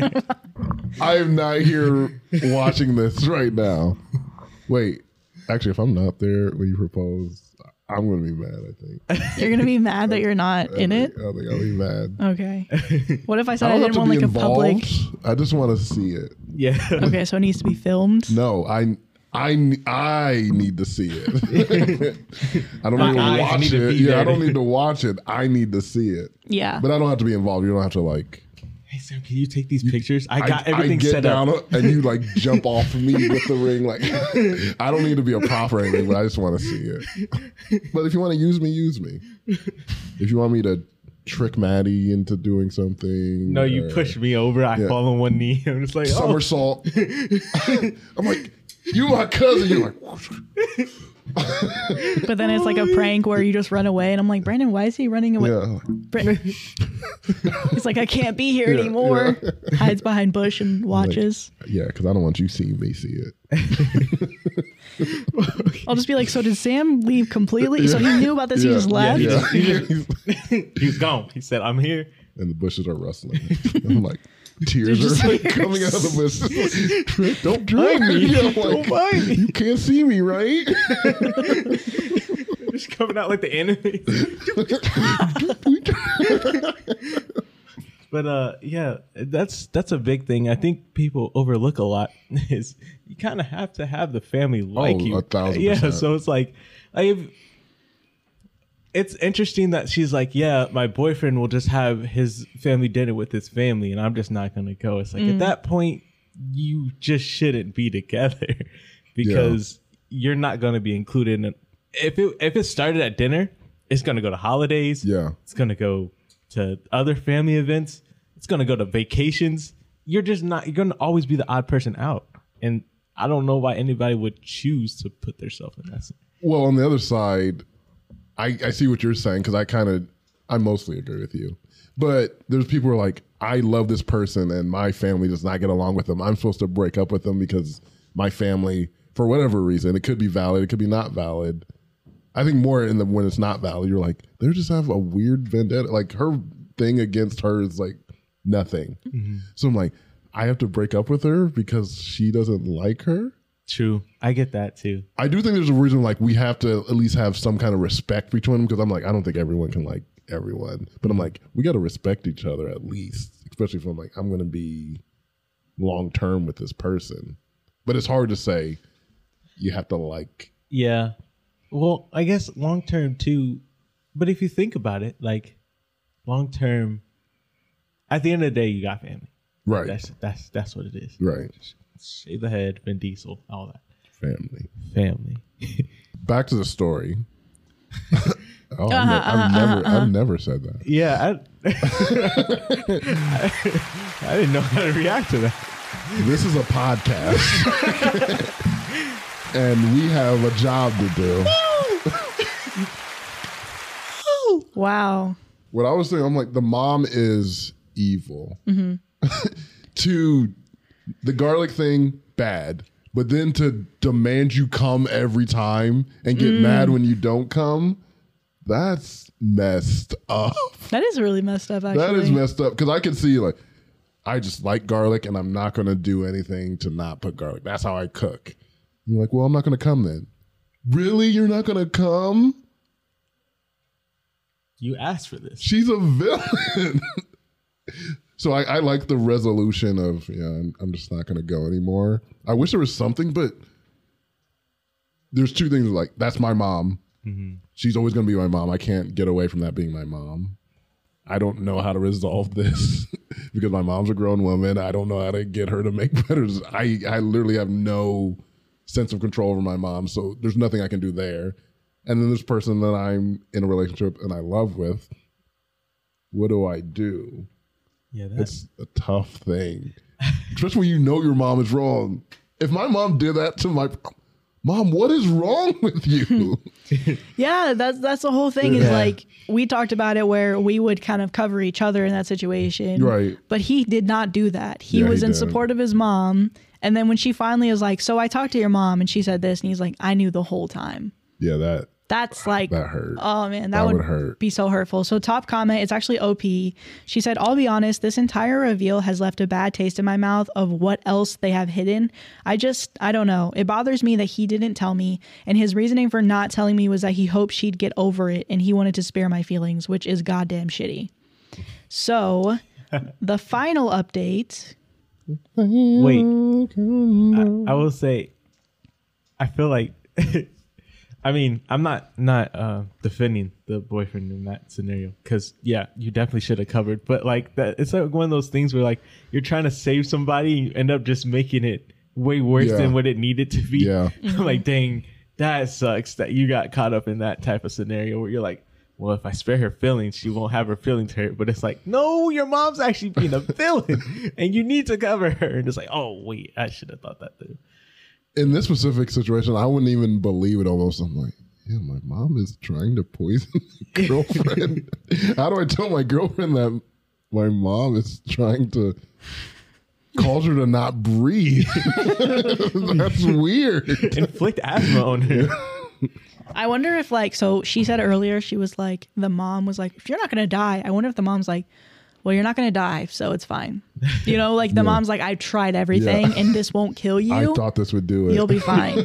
am not here watching this right now. Wait, actually, if I'm not there when you propose, I'm gonna be mad. I think You're gonna be mad that you're not I in think, it. I think I'll be mad. Okay. What if I I said I, don't have didn't to want be like a involved. public? I just want to see it. Yeah. Okay, so it needs to be filmed. No, I. I, I need to see it. I don't My need to eyes watch need to it. be Yeah, there. I don't need to watch it. I need to see it. Yeah. But I don't have to be involved. You don't have to like. Hey Sam, can you take these pictures? I got I, everything I get set down up. and you like jump off of me with the ring. Like I don't need to be a prop or anything, but I just want to see it. But if you want to use me, use me. If you want me to trick Maddie into doing something, No, you or push me over. I Yeah. fall on one knee. I'm just like, oh. somersault. I'm like, you my cousin. You're like, whoosh. But then it's like a prank where you just run away, and I'm like, Brandon, why is he running away? yeah. Brandon. He's like, I can't be here Yeah, anymore. Hides behind bush and watches. Yeah, because I don't want you seeing me see it. I'll just be like, so did Sam leave completely? So he knew about this. He Yeah, just yeah, left. yeah. He just- He's gone. He said, I'm here. And the bushes are rustling. I'm like, tears just are like tears. coming out of the bushes. Trick, don't drag me. Yeah, I'm like, Don't mind me. you can't see me, right? Just coming out like the enemy. But uh, yeah, that's that's a big thing. I think people overlook a lot is you kind of have to have the family like Oh, you. a thousand Yeah, percent. so it's like, like if, it's interesting that she's like, yeah, my boyfriend will just have his family dinner with his family, and I'm just not gonna go. It's like at that point, you just shouldn't be together because you're not gonna be included in it. If it if it started at dinner, it's gonna go to holidays. Yeah. It's gonna go to other family events. It's gonna go to vacations. You're just not. You're gonna always be the odd person out, and I don't know why anybody would choose to put themselves in that. Well, on the other side, I, I see what you're saying because I kind of, I mostly agree with you. But there's people who are like, I love this person and my family does not get along with them. I'm supposed to break up with them because my family, for whatever reason, it could be valid, it could be not valid. I think more in the when it's not valid, you're like, they just have a weird vendetta. Like her thing against her is like nothing. Mm-hmm. So I'm like, I have to break up with her because she doesn't like her. True, I get that too. I do think there's a reason like we have to at least have some kind of respect between them because I'm like, I don't think everyone can like everyone, but I'm like, we got to respect each other at least, especially if I'm like, I'm going to be long term with this person. But it's hard to say you have to like. Yeah. Well, I guess long term too, but if you think about it, like long term, at the end of the day, you got family. Right. That's that's that's what it is. Right. Shave the head, Vin Diesel, all that. Family. Family. Back to the story. oh, Uh-huh, I've, ne- I've uh-huh, never, uh-huh. I've never said that. Yeah, I, I, I didn't know how to react to that. This is a podcast, and we have a job to do. Wow. What I was saying, I'm like, the mom is evil. Mm-hmm. To the garlic thing, bad. But then to demand you come every time and get Mm. mad when you don't come, that's messed up. That is really messed up, actually. That is messed up. Because I can see, like, I just like garlic and I'm not going to do anything to not put garlic. That's how I cook. You're like, well, I'm not going to come then. Really? You're not going to come? You asked for this. She's a villain. So I, I like the resolution of, yeah, I'm, I'm just not going to go anymore. I wish there was something, but there's two things like, that's my mom. Mm-hmm. She's always going to be my mom. I can't get away from that being my mom. I don't know how to resolve this because my mom's a grown woman. I don't know how to get her to make better. I, I literally have no sense of control over my mom. So there's nothing I can do there. And then this person that I'm in a relationship and I love with, what do I do? Yeah, that's It's a tough thing, especially when you know your mom is wrong. If my mom did that to my mom, what is wrong with you? Yeah, that's that's the whole thing. Is Yeah. like we talked about it where we would kind of cover each other in that situation. Right. But he did not do that. He Yeah, was he in didn't. support of his mom. And then when she finally was like, so I talked to your mom and she said this, and he's like, I knew the whole time. Yeah, that That's like, That hurt. oh man, that, That would, would hurt. be so hurtful. So top comment, it's actually O P. She said, I'll be honest, this entire reveal has left a bad taste in my mouth of what else they have hidden. I just, I don't know. It bothers me that he didn't tell me. And his reasoning for not telling me was that he hoped she'd get over it and he wanted to spare my feelings, which is goddamn shitty. So the final update. Wait, I, I will say, I feel like, I mean, I'm not not uh, defending the boyfriend in that scenario because yeah, you definitely should have covered. But like that, it's like one of those things where like you're trying to save somebody, and you end up just making it way worse Yeah. than what it needed to be. Yeah. Like dang, that sucks that you got caught up in that type of scenario where you're like, well, if I spare her feelings, she won't have her feelings hurt. But it's like, no, your mom's actually being a villain, and you need to cover her. And it's like, oh wait, I should have thought that through. In this specific situation, I wouldn't even believe it almost. I'm like, yeah, my mom is trying to poison my girlfriend. How do I tell my girlfriend that my mom is trying to cause her to not breathe? That's weird. Inflict asthma on her. I wonder if like, so she said earlier, she was like, the mom was like, if you're not going to die, I wonder if the mom's like, well, you're not going to die, so it's fine. You know, like the Yeah. mom's like, I've tried everything Yeah. and this won't kill you. I thought this would do it. You'll be fine.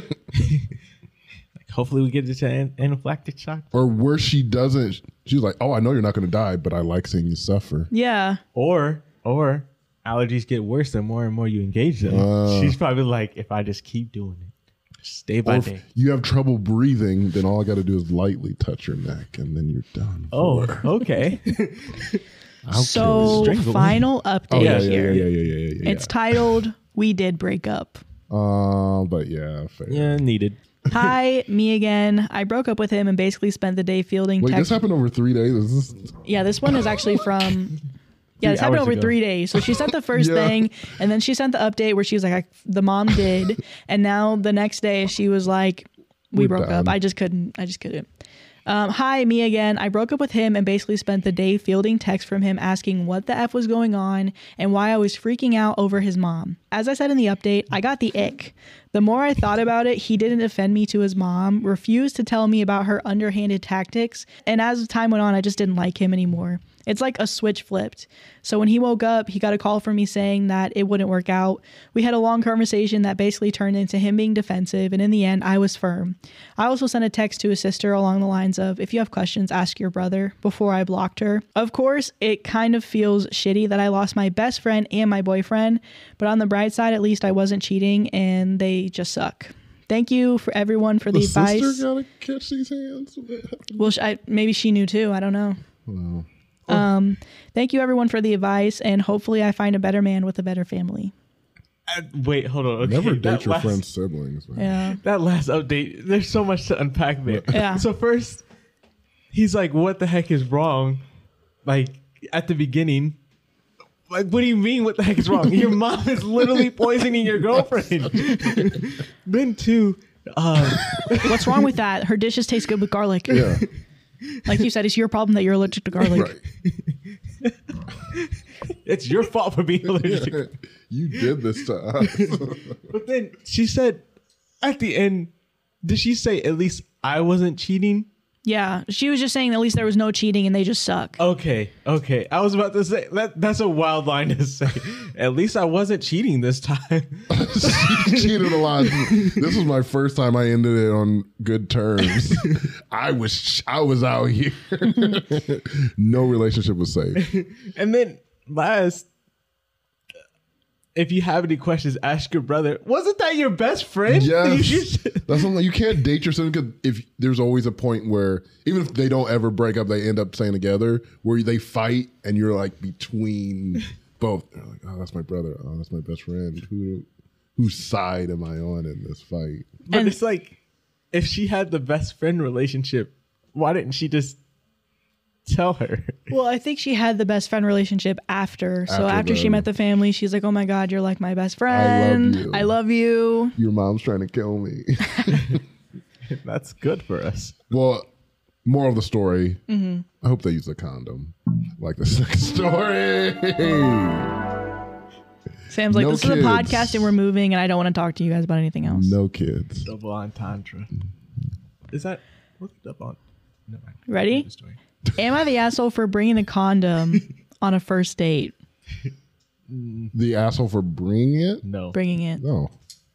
Like, hopefully we get to an anaphylactic shock. Or where she doesn't, she's like, oh, I know you're not going to die, but I like seeing you suffer. Yeah. Or, or allergies get worse the more and more you engage them. Uh. She's probably like, if I just keep doing it, just day Or by if day. you have trouble breathing, then all I got to do is lightly touch your neck, and then you're done. Oh, for. okay. How So Strangle me. final update Oh, yeah, yeah, here. yeah, yeah, yeah, yeah, yeah. It's titled, We Did Break Up. Uh, but yeah, fair. Yeah, needed. Hi, me again. I broke up with him and basically spent the day fielding Wait, text. this happened over three days? Is this, Yeah, this one is actually from. Yeah, this Three happened hours over ago. three days. So she sent the first Yeah. thing, and then she sent the update where she was like, I, "The mom did," and now the next day she was like, "We We're broke done. up. I just couldn't. I just couldn't." Um, hi, me again. I broke up with him and basically spent the day fielding texts from him asking what the F was going on and why I was freaking out over his mom. As I said in the update, I got the ick. The more I thought about it, he didn't defend me to his mom, refused to tell me about her underhanded tactics, and as time went on, I just didn't like him anymore. It's like a switch flipped. So when he woke up, he got a call from me saying that it wouldn't work out. We had a long conversation that basically turned into him being defensive, and in the end, I was firm. I also sent a text to his sister along the lines of, if you have questions, ask your brother, before I blocked her. Of course, it kind of feels shitty that I lost my best friend and my boyfriend, but on the bright side, at least I wasn't cheating, and they just suck. Thank you for everyone for the, the advice. sister gotta catch these hands? Well, sh- I, maybe she knew too. I don't know. Wow. Um, thank you everyone for the advice, and hopefully I find a better man with a better family. Uh, wait, hold on. Okay, Never that date your last- friend's siblings, man. Yeah. That last update, there's so much to unpack there. Yeah. So first, he's like, "What the heck is wrong?" Like at the beginning, like, what do you mean? What the heck is wrong? Your mom is literally poisoning your girlfriend. Then two, uh, What's wrong with that? Her dishes taste good with garlic. Yeah. Like you said, it's your problem that you're allergic to garlic. Right. it's your fault for being allergic. You did this to us. But then she said, at the end, did she say at least I wasn't cheating? Yeah. She was just saying at least there was no cheating and they just suck. Okay, okay. I was about to say that that's a wild line to say. At least I wasn't cheating this time. She cheated a lot. This was my first time I ended it on good terms. I was I was out here. No relationship was safe. And then last, if you have any questions, ask your brother. Wasn't that your best friend? Yes. You should- That's something you can't date your sibling because if there's always a point where even if they don't ever break up, they end up staying together where they fight and you're like between both. They're like, oh, that's my brother. Oh, that's my best friend. Who whose side am I on in this fight? But And- it's like, if she had the best friend relationship, why didn't she just tell her? Well, I think she had the best friend relationship after. So After after she the- met the family, she's like, oh my God, you're like my best friend. you. I love you. Your mom's trying to kill me. That's good for us. Well, moral of the story. I hope they use a condom. Like the second story. Sam's like, No this is a kids. podcast and we're moving and I don't want to talk to you guys about anything else. No kids. Double entendre. Is that Look it up on. No, I- Ready? the story. Am I the asshole for bringing a condom on a first date? The asshole for bringing it? No. Bringing it. No.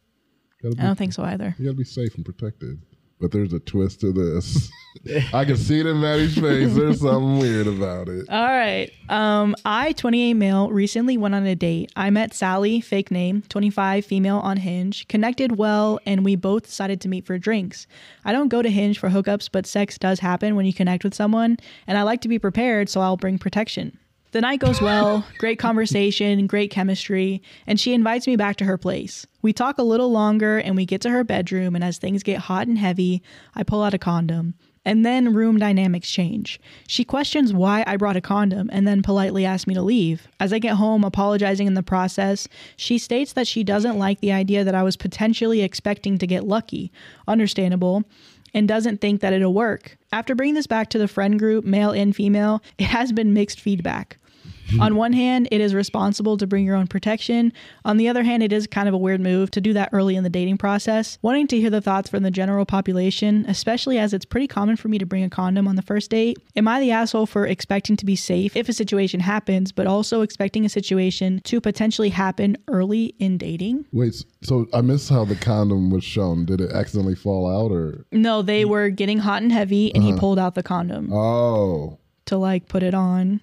Gotta be, I don't think so either. you gotta be safe and protected. But there's a twist to this. I can see it in Maddie's face. There's something weird about it. All right. Um, I, twenty-eight male, recently went on a date. I met Sally, fake name, twenty-five, female on Hinge, connected well, and we both decided to meet for drinks. I don't go to Hinge for hookups, but sex does happen when you connect with someone, and I like to be prepared, so I'll bring protection. The night goes well, great conversation, great chemistry, and she invites me back to her place. We talk a little longer and we get to her bedroom, and as things get hot and heavy, I pull out a condom. And then room dynamics change. She questions why I brought a condom and then politely asks me to leave. As I get home, apologizing in the process, she states that she doesn't like the idea that I was potentially expecting to get lucky. Understandable. And doesn't think that it'll work. After bringing this back to the friend group, male and female, it has been mixed feedback. On one hand, it is responsible to bring your own protection. On the other hand, it is kind of a weird move to do that early in the dating process. Wanting to hear the thoughts from the general population, especially as it's pretty common for me to bring a condom on the first date. Am I the asshole for expecting to be safe if a situation happens, but also expecting a situation to potentially happen early in dating? Wait, so I missed how the condom was shown. Did it accidentally fall out or? No, they were getting hot and heavy, and uh-huh. he pulled out the condom. Oh. To like put it on.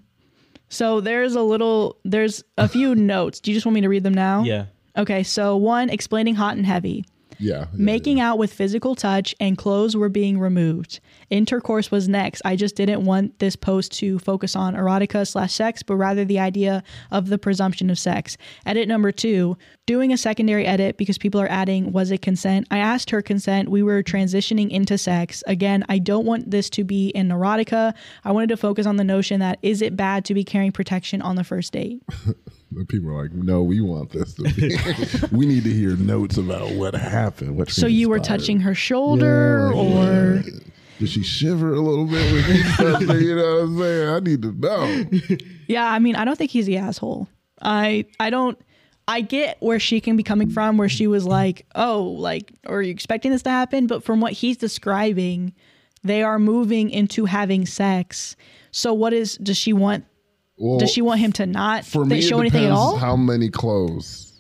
So there's a little, there's a few notes. Do you just want me to read them now? Yeah. Okay. So one, explaining hot and heavy. Yeah. yeah Making yeah. out with physical touch and clothes were being removed. Intercourse was next. I just didn't want this post to focus on erotica slash sex, but rather the idea of the presumption of sex. Edit number two, doing a secondary edit because people are adding, was it consent? I asked her consent. We were transitioning into sex. Again, I don't want this to be an erotica. I wanted to focus on the notion that is it bad to be carrying protection on the first date? People are like, no, we want this to be. We need to hear notes about what happened. What so you were touching her shoulder yeah, or... Yeah. Did she shiver a little bit when he touched her? You know what I'm saying? I need to know. Yeah, I mean, I don't think he's the asshole. I I don't... I get where she can be coming from, where she was like, oh, like, are you expecting this to happen? But from what he's describing, they are moving into having sex. So what is... Does she want... Well, does she want him to not for me, show it anything at all? How many clothes?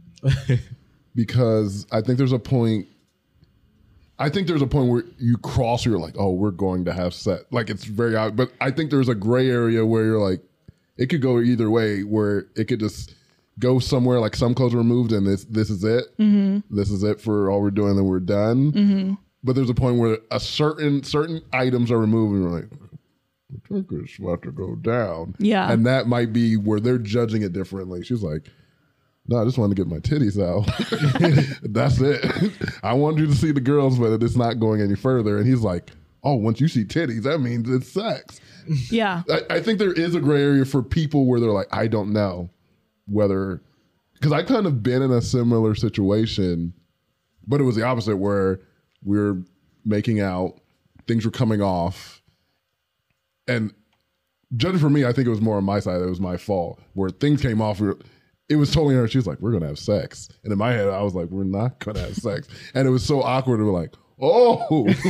Because I think there's a point. I think there's a point where you cross. You're like, oh, we're going to have sex. Like it's very odd. But I think there's a gray area where you're like, it could go either way. Where it could just go somewhere like some clothes are removed and this this is it. Mm-hmm. This is it for all we're doing. Then we're done. Mm-hmm. But there's a point where a certain certain items are removed and you're like, the drink is about to go down. Yeah. And that might be where they're judging it differently. She's like, no, I just wanted to get my titties out. That's it. I want you to see the girls, but it's not going any further. And he's like, oh, once you see titties, that means it's sex. Yeah. I, I think there is a gray area for people where they're like, I don't know whether, because I kind of been in a similar situation, but it was the opposite where we were making out, things were coming off. And judging for me, I think it was more on my side. It was my fault. Where things came off, it was totally her. She was like, we're going to have sex. And in my head, I was like, we're not going to have sex. And it was so awkward. We were like, oh.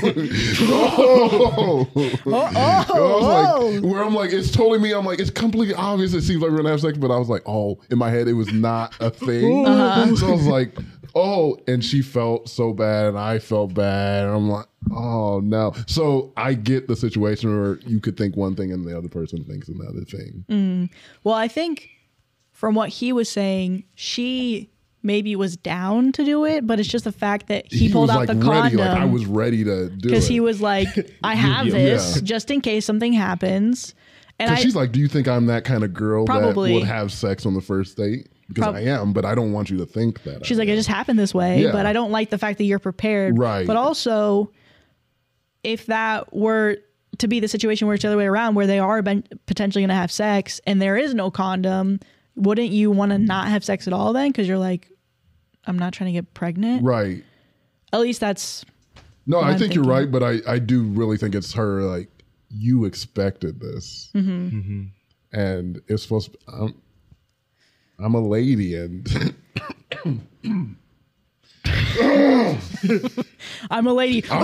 oh. oh, oh. Like, where I'm like, it's totally me. I'm like, it's completely obvious. It seems like we're going to have sex. But I was like, oh, in my head, it was not a thing. Uh-huh. So I was like, oh. And she felt so bad. And I felt bad. And I'm like, oh no. So I get the situation where you could think one thing and the other person thinks another thing. Mm. Well, I think from what he was saying, she maybe was down to do it, but it's just the fact that he, he pulled out like the ready, condom. Like I was ready to do it. Because he was like, I have yeah. this yeah. just in case something happens. And I, she's like, do you think I'm that kind of girl probably, that would have sex on the first date? Because Prob- I am, but I don't want you to think that. She's I like, am. It just happened this way, yeah. but I don't like the fact that you're prepared. Right. But also, if that were to be the situation where it's the other way around, where they are ben- potentially going to have sex and there is no condom, wouldn't you want to not have sex at all then? Because you're like, I'm not trying to get pregnant. Right. At least that's... No, I I'm think thinking. You're right, but I, I do really think it's her, like, you expected this. Mm-hmm. Mm-hmm. And it's supposed to be... I'm, I'm a lady and... I'm a lady. I'm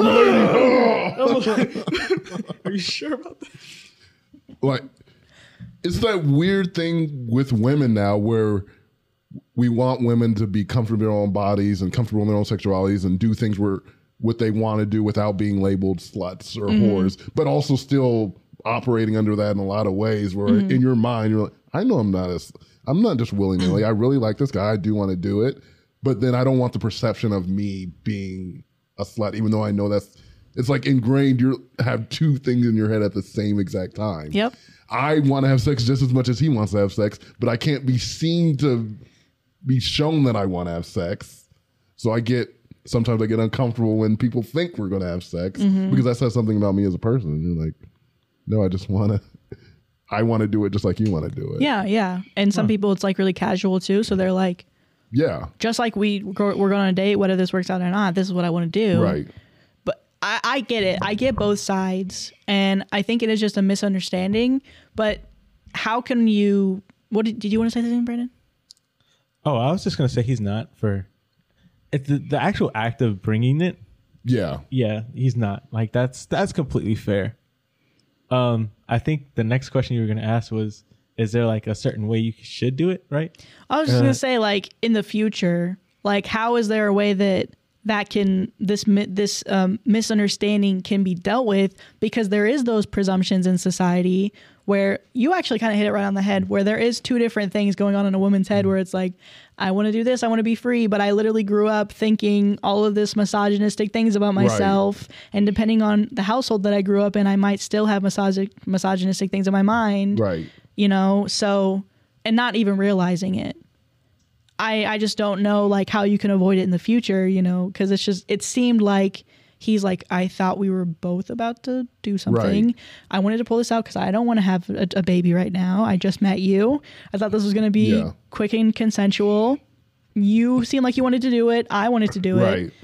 a lady. Are you sure about that? Like, it's that weird thing with women now where we want women to be comfortable in their own bodies and comfortable in their own sexualities and do things where what they want to do without being labeled sluts or mm-hmm. whores, but also still operating under that in a lot of ways where mm-hmm. in your mind, you're like, I know I'm not as, I'm not just willy-nilly. I really like this guy. I do want to do it. But then I don't want the perception of me being a slut, even though I know that's, it's like ingrained. You have two things in your head at the same exact time. Yep. I want to have sex just as much as he wants to have sex, but I can't be seen to be shown that I want to have sex. So I get, sometimes I get uncomfortable when people think we're going to have sex mm-hmm. because that says something about me as a person. And you're like, no, I just want to, I want to do it just like you want to do it. Yeah, yeah. And some huh. people, it's like really casual too. So they're like, yeah, just like we, we're going on a date, whether this works out or not, this is what I want to do. Right. I, I get it. I get both sides. And I think it is just a misunderstanding. But how can you... What did, did you want to say something, Brandon? Oh, I was just going to say he's not for... It's the, the actual act of bringing it. Yeah. Yeah, he's not. Like, that's that's completely fair. Um, I think the next question you were going to ask was, is there like a certain way you should do it, right? I was just uh, going to say, like, in the future, like, how is there a way that... that can this this um, misunderstanding can be dealt with, because there is those presumptions in society where you actually kind of hit it right on the head, where there is two different things going on in a woman's head, where it's like, I want to do this, I want to be free, but I literally grew up thinking all of this misogynistic things about myself. Right. And depending on the household that I grew up in, I might still have misog- misogynistic things in my mind. Right. You know, so, and not even realizing it. I, I just don't know like how you can avoid it in the future, you know, because it's just, it seemed like he's like, I thought we were both about to do something. Right. I wanted to pull this out because I don't want to have a, a baby right now. I just met you. I thought this was going to be yeah. quick and consensual. You seemed like you wanted to do it. I wanted to do right. it.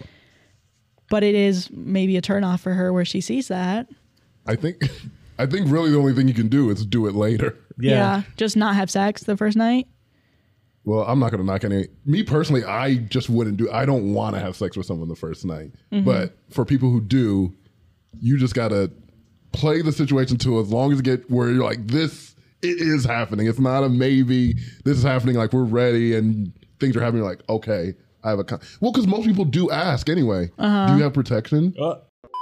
But it is maybe a turnoff for her where she sees that. I think, I think really the only thing you can do is do it later. Yeah. yeah just not have sex the first night. Well, I'm not going to knock any. Me personally, I just wouldn't do. I don't want to have sex with someone the first night. Mm-hmm. But for people who do, you just got to play the situation to as long as it get where you're like, this, it is happening. It's not a maybe. This is happening. Like, we're ready and things are happening. You're like, okay, I have a. Con-. Well, because most people do ask anyway. Uh-huh. Do you have protection? Uh-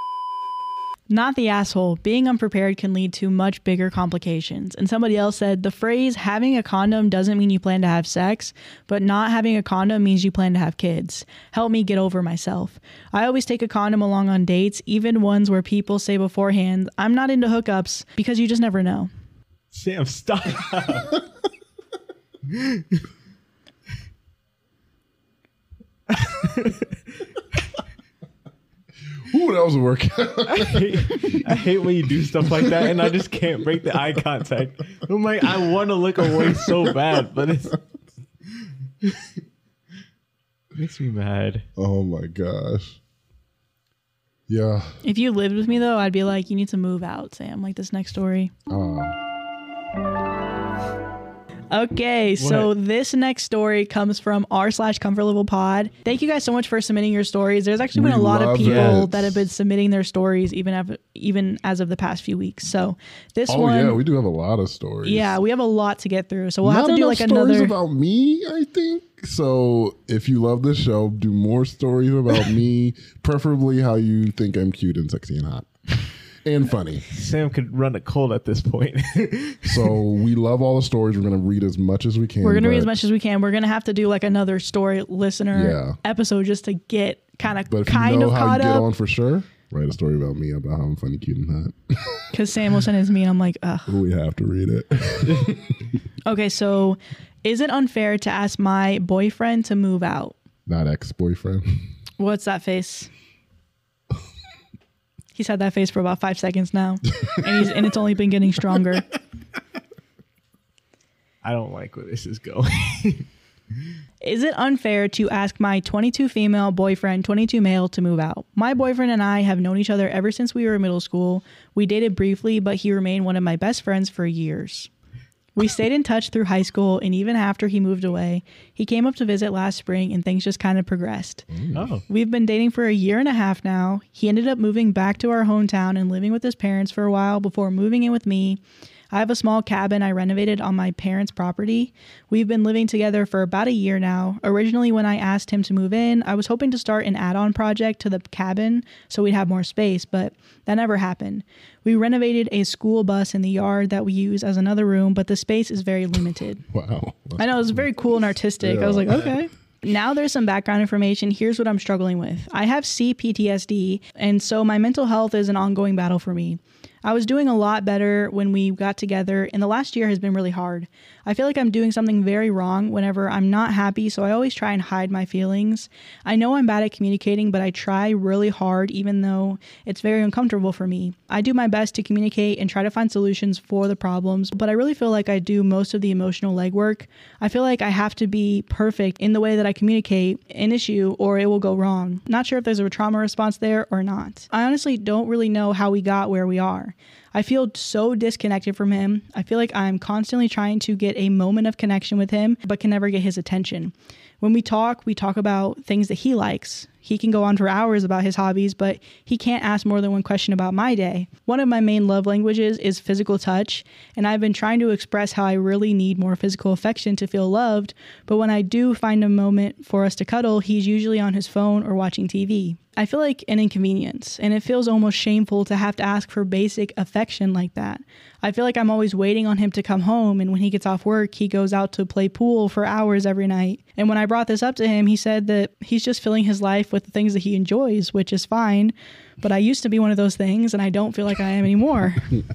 Not the asshole. Being unprepared can lead to much bigger complications. And somebody else said, the phrase having a condom doesn't mean you plan to have sex, but not having a condom means you plan to have kids. Help me get over myself. I always take a condom along on dates, even ones where people say beforehand, I'm not into hookups, because you just never know. Sam, stop. Ooh, that was a workout. I, hate, I hate when you do stuff like that, and I just can't break the eye contact. I'm like, I want to look away so bad, but it's it makes me mad. Oh my gosh. Yeah. If you lived with me, though, I'd be like, you need to move out, Sam. Like this next story. Oh. Okay, so what? This next story comes from r slash comfort level pod. Thank you guys so much for submitting your stories. There's actually been we a lot of people it. that have been submitting their stories, even av- even as of the past few weeks. So this oh, one, yeah, we do have a lot of stories. Yeah, we have a lot to get through. So we'll Not have to do like stories another about me, I think. So if you love this show, do more stories about me, preferably how you think I'm cute and sexy and hot. And funny. Sam could run a cold at this point. So we love all the stories. We're going to read as much as we can. We're going to read as much as we can. We're going to have to do like another story listener yeah. episode just to get kind of but if kind you know of how caught you get up. on for sure, write a story about me about how I'm funny, cute, and hot. Because Sam will send it to me and I'm like, ugh. We have to read it. Okay, so is it unfair to ask my boyfriend to move out? Not ex-boyfriend. What's that face? He's had that face for about five seconds now, and he's and it's only been getting stronger. I don't like where this is going. Is it unfair to ask my twenty-two female boyfriend, twenty-two male to move out? My boyfriend and I have known each other ever since we were in middle school. We dated briefly, but he remained one of my best friends for years. We stayed in touch through high school, and even after he moved away, he came up to visit last spring, and things just kind of progressed. Oh. We've been dating for a year and a half now. He ended up moving back to our hometown and living with his parents for a while before moving in with me. I have a small cabin I renovated on my parents' property. We've been living together for about a year now. Originally, when I asked him to move in, I was hoping to start an add-on project to the cabin so we'd have more space, but that never happened. We renovated a school bus in the yard that we use as another room, but the space is very limited. Wow. I know, it was very cool and artistic. Yeah. I was like, okay. Now there's some background information. Here's what I'm struggling with. I have C P T S D, and so my mental health is an ongoing battle for me. I was doing a lot better when we got together, and the last year has been really hard. I feel like I'm doing something very wrong whenever I'm not happy, so I always try and hide my feelings. I know I'm bad at communicating, but I try really hard, even though it's very uncomfortable for me. I do my best to communicate and try to find solutions for the problems, but I really feel like I do most of the emotional legwork. I feel like I have to be perfect in the way that I communicate an issue, or it will go wrong. Not sure if there's a trauma response there or not. I honestly don't really know how we got where we are. I feel so disconnected from him. I feel like I'm constantly trying to get a moment of connection with him, but can never get his attention. When we talk, we talk about things that he likes. He can go on for hours about his hobbies, but he can't ask more than one question about my day. One of my main love languages is physical touch, and I've been trying to express how I really need more physical affection to feel loved, but when I do find a moment for us to cuddle, he's usually on his phone or watching T V. I feel like an inconvenience, and it feels almost shameful to have to ask for basic affection like that. I feel like I'm always waiting on him to come home, and when he gets off work, he goes out to play pool for hours every night. And when I brought this up to him, he said that he's just filling his life with the things that he enjoys, which is fine, but I used to be one of those things, and I don't feel like I am anymore.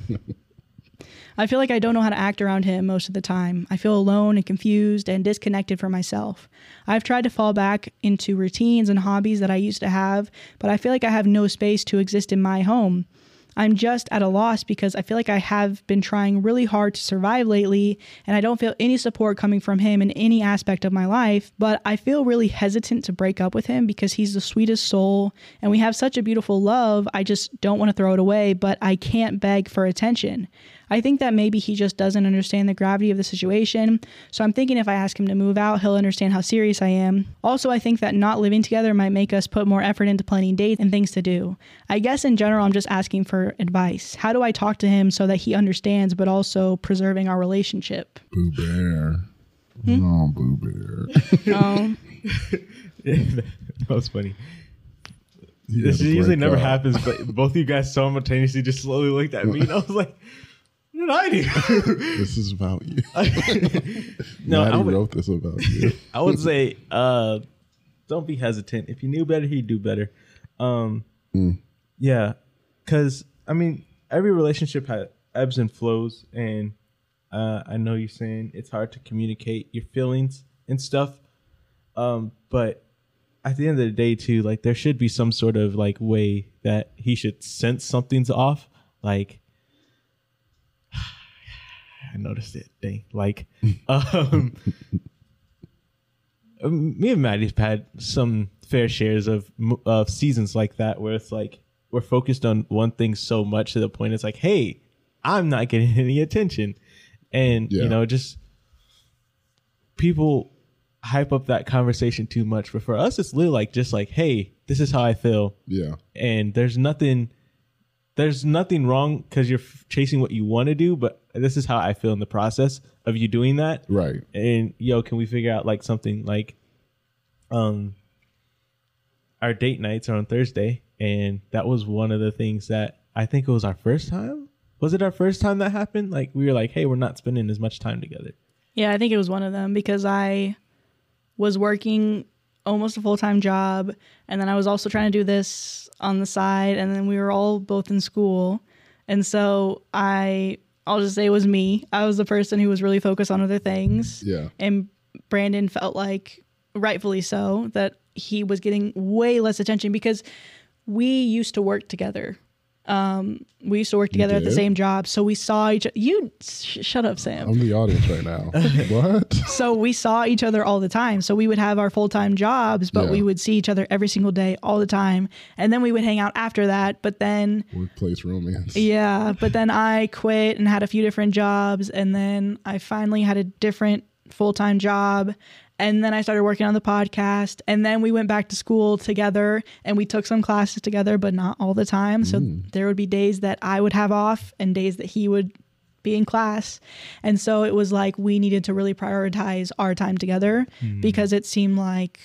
I feel like I don't know how to act around him most of the time. I feel alone and confused and disconnected from myself. I've tried to fall back into routines and hobbies that I used to have, but I feel like I have no space to exist in my home. I'm just at a loss because I feel like I have been trying really hard to survive lately, and I don't feel any support coming from him in any aspect of my life, but I feel really hesitant to break up with him because he's the sweetest soul, and we have such a beautiful love. I just don't want to throw it away, but I can't beg for attention. I think that maybe he just doesn't understand the gravity of the situation, so I'm thinking if I ask him to move out, he'll understand how serious I am. Also, I think that not living together might make us put more effort into planning dates and things to do. I guess in general, I'm just asking for advice. How do I talk to him so that he understands, but also preserving our relationship? Boo Bear. Hmm? Oh, Boo Bear. Oh. That was funny. You This gotta usually break never up. happens, but both of you guys simultaneously just slowly looked at me, and I was like, what did I do? This is about you. No, Maddie I would, wrote this about you. I would say, uh, don't be hesitant. If you knew better, he'd do better. Um, Mm. Yeah, because, I mean, every relationship has ebbs and flows, and uh, I know you're saying it's hard to communicate your feelings and stuff, um, but at the end of the day, too, like, there should be some sort of, like, way that he should sense something's off, like, I noticed it. Dang. Like, um, me and Maddie's had some fair shares of of seasons like that, where it's like we're focused on one thing so much to the point it's like, hey, I'm not getting any attention, and Yeah. you know, just people hype up that conversation too much. But for us, it's literally like just like, hey, this is how I feel, Yeah. and there's nothing. There's nothing wrong because you're f- chasing what you want to do, but this is how I feel in the process of you doing that. Right. And yo, can we figure out like something like, um, our date nights are on Thursday, and that was one of the things that I think it was our first time. Was it our first time that happened? Like we were like, hey, we're not spending as much time together. Yeah, I think it was one of them because I was working almost a full-time job, and then I was also trying to do this on the side, and then we were all both in school, and so I I'll just say it was me. I was the person who was really focused on other things. Yeah. And Brandon felt like, rightfully so, that he was getting way less attention because we used to work together. Um, we used to work together at the did? same job, so we saw each. You sh- shut up, Sam. I'm the audience right now. What? So we saw each other all the time. So we would have our full time jobs, but Yeah. we would see each other every single day, all the time, and then we would hang out after that. But then, Workplace romance. yeah, but then I quit and had a few different jobs, and then I finally had a different full time job. And then I started working on the podcast, and then we went back to school together, and we took some classes together, but not all the time. So there would be days that I would have off and days that he would be in class. And so it was like we needed to really prioritize our time together because it seemed like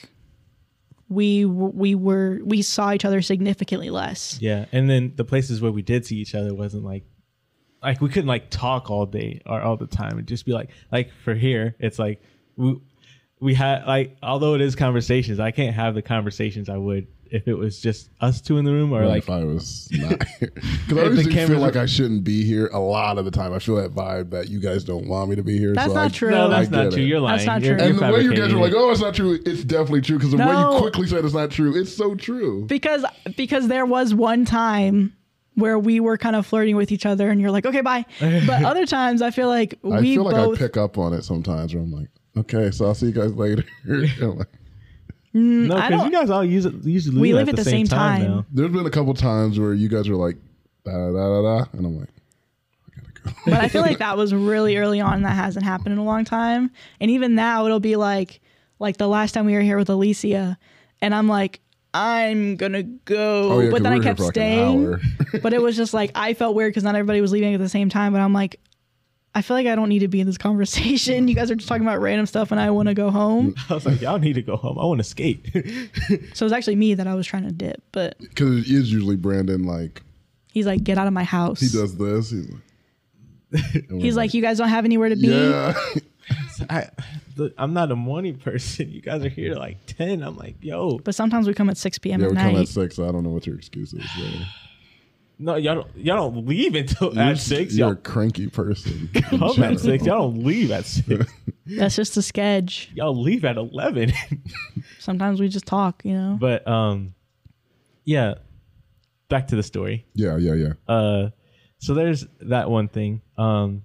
we we were we saw each other significantly less. Yeah, and then the places where we did see each other wasn't like like we couldn't like talk all day or all the time. It'd just be like like for here, it's like we we had like although it is conversations, I can't have the conversations I would if it was just us two in the room or Well, like if I was not here. Because I If the always feel cameras like are- I shouldn't be here a lot of the time. I feel that vibe that you guys don't want me to be here. That's so not I, true. no, that's I not get true. it. You're lying. That's not You're- true. you're And the way you guys fabricating are like, it. oh, it's not true. It's definitely true. Because the way No. you quickly said it's not true, it's so true. Because because there was one time where we were kind of flirting with each other, and you're like, okay, bye. But other times, I feel like we I feel like both. I pick up on it sometimes where I'm like, okay, so I'll see you guys later. I'm like, no, I because don't- you guys all use it, usually We live live at the same time. now. there's been a couple times where you guys are like, da da da da, and I'm like, I gotta go. But I feel like that was really early on. That hasn't happened in a long time. And even now, it'll be like like the last time we were here with Alicia, and I'm like, I'm gonna go. Oh, yeah, 'cause but then we I were here kept for like an staying. hour. But it was just like I felt weird because not everybody was leaving at the same time. But I'm like, I feel like I don't need to be in this conversation. You guys are just talking about random stuff, and I want to go home. I was like, y'all need to go home. I want to skate. So it was actually me that I was trying to dip. But Because it is usually Brandon, like, he's like, get out of my house. he does this. He's like, and we're He's like, you guys don't have anywhere to be. yeah. I, the, I'm not a morning person. You guys are here at like ten. I'm like, yo, But sometimes we come at six p.m. yeah, at we come night. at six. So I don't know what your excuse is. There. no, y'all don't, y'all don't leave until You're, at six. you're Y'all a cranky person. come at six. Y'all don't leave at six. That's just a sketch. Y'all leave at eleven. Sometimes we just talk, you know. But um, yeah. Back to the story. Yeah, yeah, yeah. Uh, so there's that one thing. Um,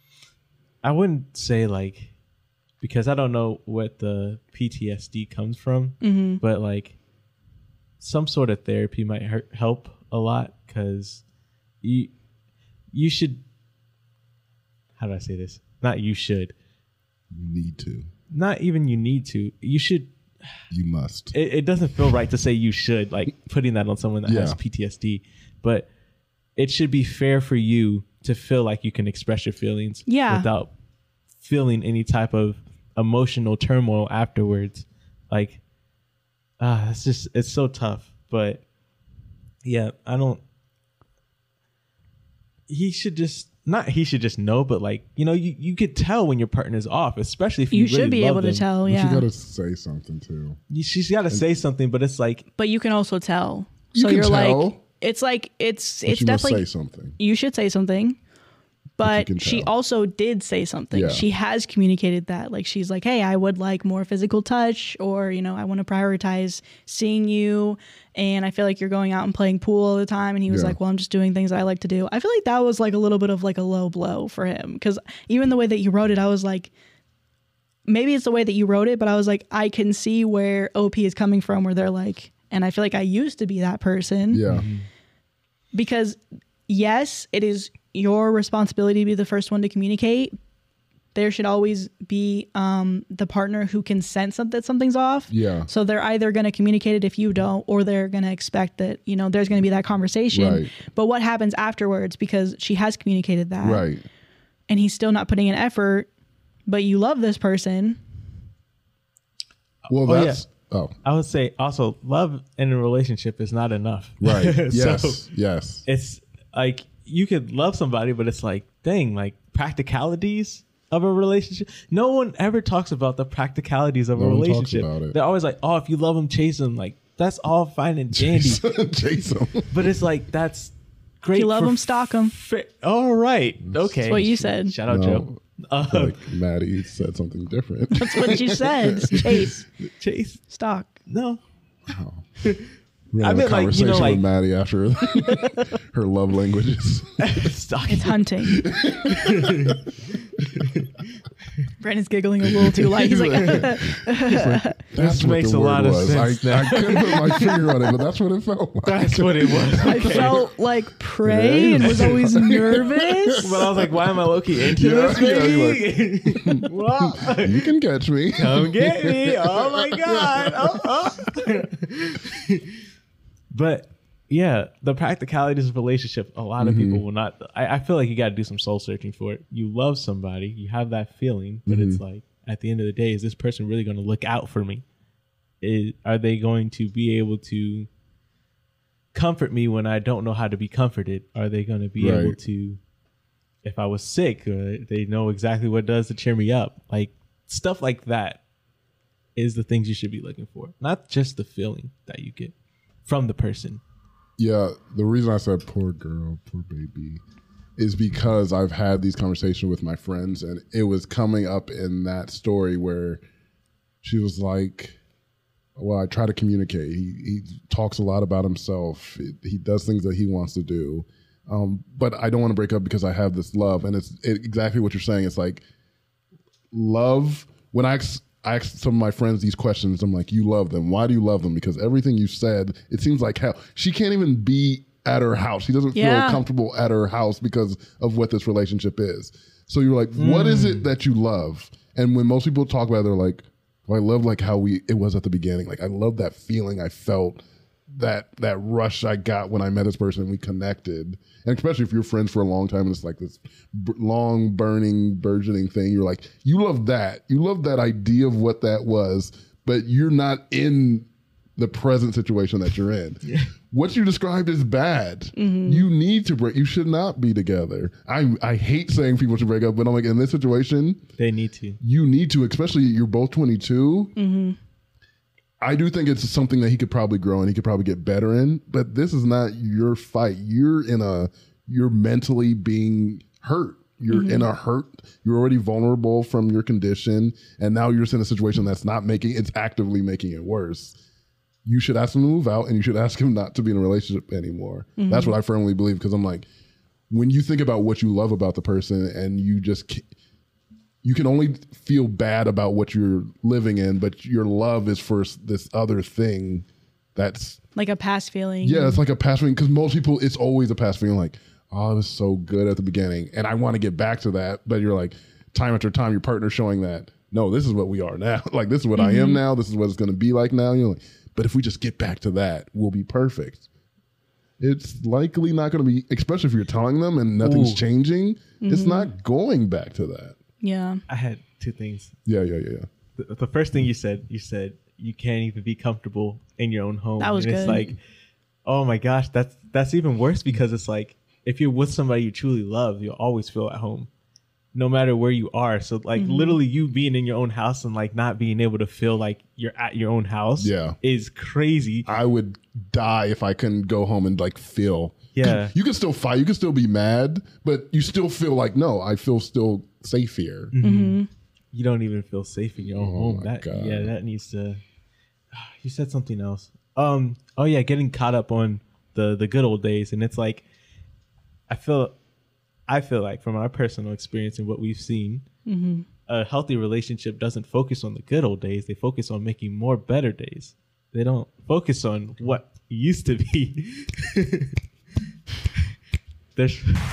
I wouldn't say like because I don't know what the P T S D comes from, Mm-hmm. but like some sort of therapy might hurt, help a lot because you you should. How do I say this? Not you should. You need to. Not even you need to. You should. You must. It, it doesn't feel right to say you should, like putting that on someone that Yeah. has P T S D, but it should be fair for you to feel like you can express your feelings Yeah. without feeling any type of emotional turmoil afterwards. Like, ah, it's just, it's so tough. But yeah, I don't, he should just, not he should just know, but like, you know, you, you could tell when your partner's off, especially if you, You really should be love able to them. tell, But yeah. you gotta say something too. You- She's got to say something, but it's like, But you can also tell. You So can you're tell, like, it's like it's but it's you must definitely say something. you should say something. But can she tell. also did say something. Yeah. She has communicated that. Like she's like, hey, I would like more physical touch, or you know, I want to prioritize seeing you. And I feel like you're going out and playing pool all the time. And he was Yeah. like, well, I'm just doing things I like to do. I feel like that was like a little bit of like a low blow for him. Because even the way that you wrote it, I was like, maybe it's the way that you wrote it, but I was like, I can see where O P is coming from, where they're like, and I feel like I used to be that person. Yeah. Because yes, it is your responsibility to be the first one to communicate. There should always be um, the partner who can sense that that something's off. Yeah. So they're either going to communicate it if you don't, or they're going to expect that, you know, there's going to be that conversation. Right. But what happens afterwards, because she has communicated that, Right. and he's still not putting in effort, but you love this person. Well, Oh, yeah. that's oh, I would say also love in a relationship is not enough. right. So Yes. yes. it's like you could love somebody, but it's like, dang, like practicalities of a relationship. No one ever talks about the practicalities of No a one talks relationship. about it. They're always like, oh, if you love them, chase them. Like that's all fine and dandy. Jason. But it's like that's great. If you love for them, stalk them. fi- all right. Okay. That's what you said. Shout out No. Joe. Uh, Like Maddie said something different. That's what you said. Chase, Chase. stalk. No. Wow. We're I having a mean, like, you conversation know, like- with Maddie after her love languages. Stop. It's hunting. Brandon's giggling a little too loud. He's like, That's This what makes the a word lot of was. sense I, now. I couldn't put my finger on it, but that's what it felt like. That's what it was. I felt like prey and was always nervous. But I was like, why am I low-key into Yeah, this, yeah, baby? Well, You can catch me. come get me. Oh, my God. Oh, oh. But, yeah, the practicalities of relationship, a lot of Mm-hmm. people will not. I, I feel like you got to do some soul searching for it. You love somebody. You have that feeling. But Mm-hmm. it's like, at the end of the day, is this person really going to look out for me? Is, are they going to be able to comfort me when I don't know how to be comforted? Are they going to be Right. able to, if I was sick, uh, they know exactly what it does to cheer me up? Like stuff like that is the things you should be looking for, not just the feeling that you get from the person. Yeah, the reason I said poor girl, poor baby, is because I've had these conversations with my friends, and it was coming up in that story where she was like, well, I try to communicate. He, he talks a lot about himself. He, he does things that he wants to do. Um, but I don't want to break up because I have this love. And it's it, exactly what you're saying. It's like love. When I ask, I ask some of my friends these questions, I'm like, you love them. Why do you love them? Because everything you said, it seems like hell. She can't even be at her house. She doesn't Yeah. feel comfortable at her house because of what this relationship is. So you're like, what is it that you love? And when most people talk about it, they're like, well, I love like how we it was at the beginning. Like I love that feeling I felt, that that rush I got when I met this person and we connected. And especially if you're friends for a long time and it's like this b- long burning, burgeoning thing, you're like, you love that. You love that idea of what that was, but you're not in the present situation that you're in. Yeah. What you described is bad. Mm-hmm. You need to break. You should not be together. I I hate saying people should break up, but I'm like, in this situation, They need to. you need to, especially you're both twenty-two. Mm-hmm. I do think it's something that he could probably grow and he could probably get better in, but this is not your fight. You're in a, you're mentally being hurt. You're mm-hmm. in a hurt. You're already vulnerable from your condition. And now you're just in a situation that's not making, it's actively making it worse. You should ask him to move out and you should ask him not to be in a relationship anymore. Mm-hmm. That's what I firmly believe. Because I'm like, when you think about what you love about the person and you just, you can only feel bad about what you're living in, but your love is for this other thing that's like a past feeling. Yeah, it's like a past feeling. Because most people, it's always a past feeling like, oh, it was so good at the beginning. And I want to get back to that. But you're like, time after time, your partner's showing that, no, this is what we are now. Like, this is what mm-hmm. I am now. This is what it's going to be like now. You're like, but if we just get back to that, we'll be perfect. It's likely not going to be, especially if you're telling them and nothing's Ooh. changing. Mm-hmm. It's not going back to that. Yeah. I had two things. Yeah, yeah, yeah, yeah. The, the first thing you said, you said you can't even be comfortable in your own home. That was and good. It's like, oh my gosh, that's that's even worse because it's like if you're with somebody you truly love, you'll always feel at home, no matter where you are. So like mm-hmm. literally you being in your own house and like not being able to feel like you're at your own house yeah. is crazy. I would die if I couldn't go home and like feel. Yeah. You can still fight. You can still be mad, but you still feel like, no, I feel still safe here. Mm-hmm. You don't even feel safe in your own oh home. That God. Yeah, that needs to. You said something else. Um. Oh yeah, getting caught up on the the good old days, and it's like, I feel, I feel like from our personal experience and what we've seen, mm-hmm. a healthy relationship doesn't focus on the good old days. They focus on making more better days. They don't focus on what used to be. There's.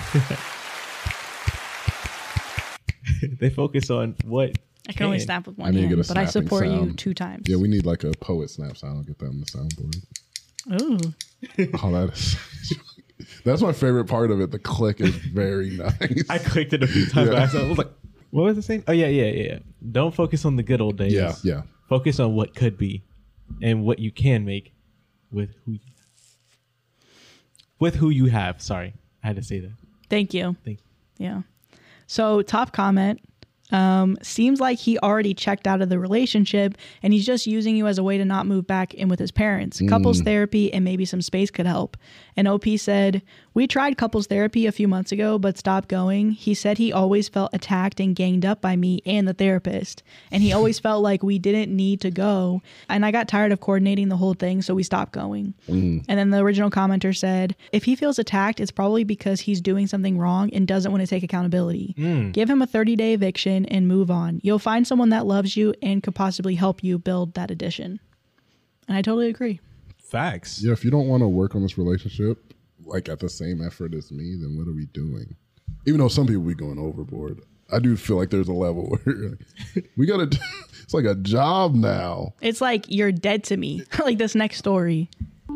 They focus on what I can, can. only snap with one I need hand, to get a but I support sound. you two times. Yeah, we need like a poet snap sound. I'll get that on the soundboard. Ooh. Oh, that is. That's my favorite part of it. The click is very nice. I clicked it a few times. Yeah. I was like, what was it saying? Oh, yeah, yeah, yeah. Don't focus on the good old days. Yeah, yeah. Focus on what could be and what you can make with who you with who you have. Sorry, I had to say that. Thank you. Thank you. Yeah. So top comment, Um, seems like he already checked out of the relationship and he's just using you as a way to not move back in with his parents. Mm. Couples therapy and maybe some space could help. And O P said, we tried couples therapy a few months ago, but stopped going. He said he always felt attacked and ganged up by me and the therapist. And he always felt like we didn't need to go. And I got tired of coordinating the whole thing, so we stopped going. Mm. And then the original commenter said, if he feels attacked, it's probably because he's doing something wrong and doesn't want to take accountability. Mm. Give him a thirty-day eviction and move on. You'll find someone that loves you and could possibly help you build that addition. And I totally agree. Facts. Yeah, if you don't want to work on this relationship like at the same effort as me, then what are we doing? Even though some people be going overboard, I do feel like there's a level where we gotta do, it's like a job now. It's like you're dead to me. Like this next story.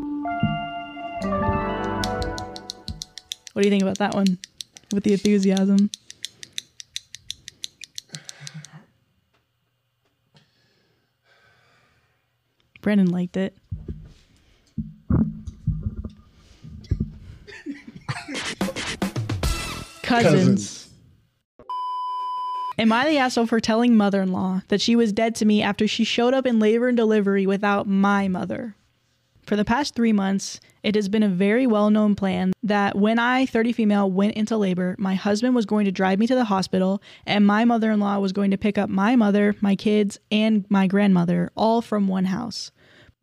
What do you think about that one with the enthusiasm? Brandon liked it. Cousins. Cousins. Am I the asshole for telling mother-in-law that she was dead to me after she showed up in labor and delivery without my mother? For the past three months, it has been a very well-known plan that when I, thirty female, went into labor, my husband was going to drive me to the hospital and my mother-in-law was going to pick up my mother, my kids, and my grandmother, all from one house.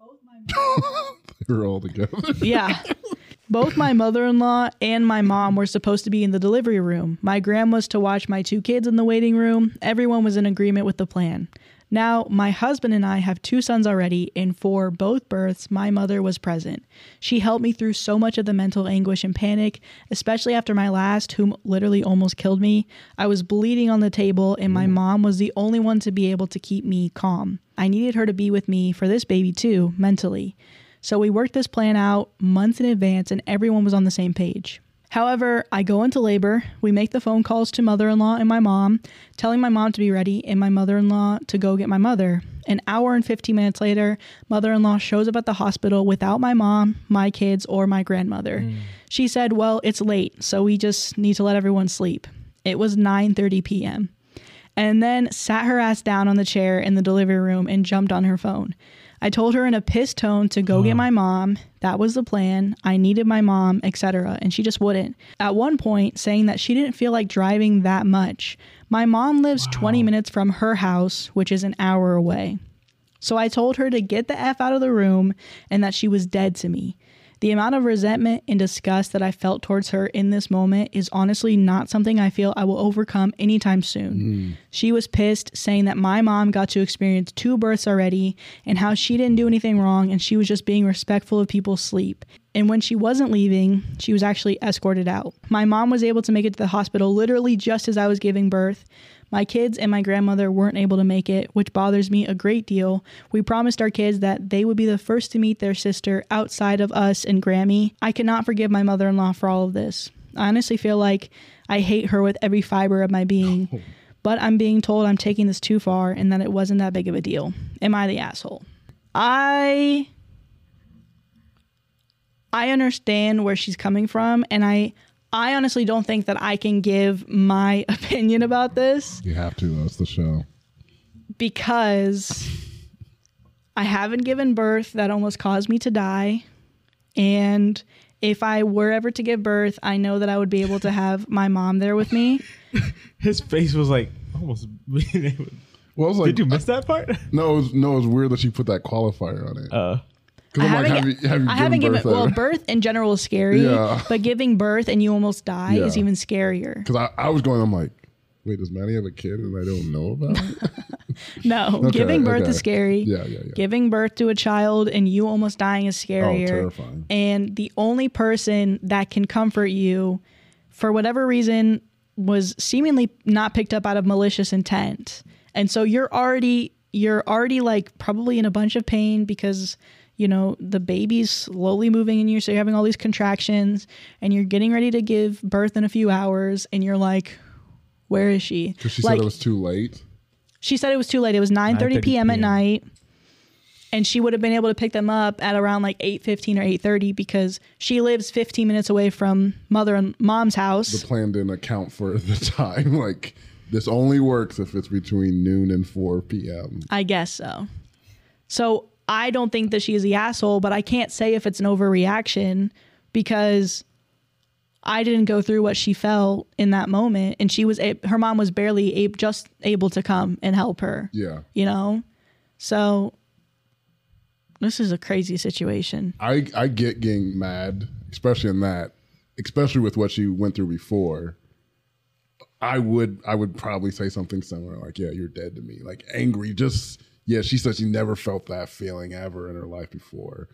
They were all together. Yeah. Both my mother-in-law and my mom were supposed to be in the delivery room. My gram was to watch my two kids in the waiting room. Everyone was in agreement with the plan. Now, my husband and I have two sons already, and for both births, my mother was present. She helped me through so much of the mental anguish and panic, especially after my last, whom literally almost killed me. I was bleeding on the table, and my mom was the only one to be able to keep me calm. I needed her to be with me for this baby too, mentally. So we worked this plan out months in advance and everyone was on the same page. However, I go into labor, we make the phone calls to mother-in-law and my mom, telling my mom to be ready and my mother-in-law to go get my mother. An hour and fifteen minutes later, mother-in-law shows up at the hospital without my mom, my kids, or my grandmother. Mm. She said, well, it's late, so we just need to let everyone sleep. It was nine thirty p.m. And then sat her ass down on the chair in the delivery room and jumped on her phone. I told her in a pissed tone to go oh. get my mom. That was the plan. I needed my mom, et cetera. And she just wouldn't. At one point, saying that she didn't feel like driving that much. My mom lives wow. twenty minutes from her house, which is an hour away. So I told her to get the F out of the room and that she was dead to me. The amount of resentment and disgust that I felt towards her in this moment is honestly not something I feel I will overcome anytime soon. Mm. She was pissed, saying that my mom got to experience two births already and how she didn't do anything wrong and she was just being respectful of people's sleep. And when she wasn't leaving, she was actually escorted out. My mom was able to make it to the hospital literally just as I was giving birth. My kids and my grandmother weren't able to make it, which bothers me a great deal. We promised our kids that they would be the first to meet their sister outside of us and Grammy. I cannot forgive my mother-in-law for all of this. I honestly feel like I hate her with every fiber of my being, oh. but I'm being told I'm taking this too far and that it wasn't that big of a deal. Am I the asshole? I... I understand where she's coming from, and I... I honestly don't think that I can give my opinion about this. You have to. That's the show. Because I haven't given birth. That almost caused me to die. And if I were ever to give birth, I know that I would be able to have my mom there with me. His face was like almost being able. Well, I was like, did you miss that part? No, it was, no, it was weird that she put that qualifier on it. Uh I haven't, like, have you, have you I haven't given, well, birth in general is scary, yeah. but giving birth and you almost die yeah. is even scarier. Because I, I was going, I'm like, wait, does Maddie have a kid and I don't know about it? No, okay, giving birth okay. is scary. Yeah, yeah, yeah. Giving birth to a child and you almost dying is scarier. Oh, terrifying. And the only person that can comfort you, for whatever reason, was seemingly not picked up out of malicious intent. And so you're already, you're already like probably in a bunch of pain because... you know, the baby's slowly moving in you, so you're having all these contractions, and you're getting ready to give birth in a few hours, and you're like, where is she? Because she like, said it was too late? She said it was too late. It was nine thirty p.m. at night, and she would have been able to pick them up at around like eight fifteen or eight thirty because she lives fifteen minutes away from mother and mom's house. The plan didn't account for the time, like... this only works if it's between noon and four p.m. I guess so. So I don't think that she is the asshole, but I can't say if it's an overreaction because I didn't go through what she felt in that moment, and she was a- her mom was barely a- just able to come and help her. Yeah, you know, so this is a crazy situation. I I get getting mad, especially in that, especially with what she went through before. I would I would probably say something similar, like, "Yeah, you're dead to me," like angry. Just yeah, she said she never felt that feeling ever in her life before.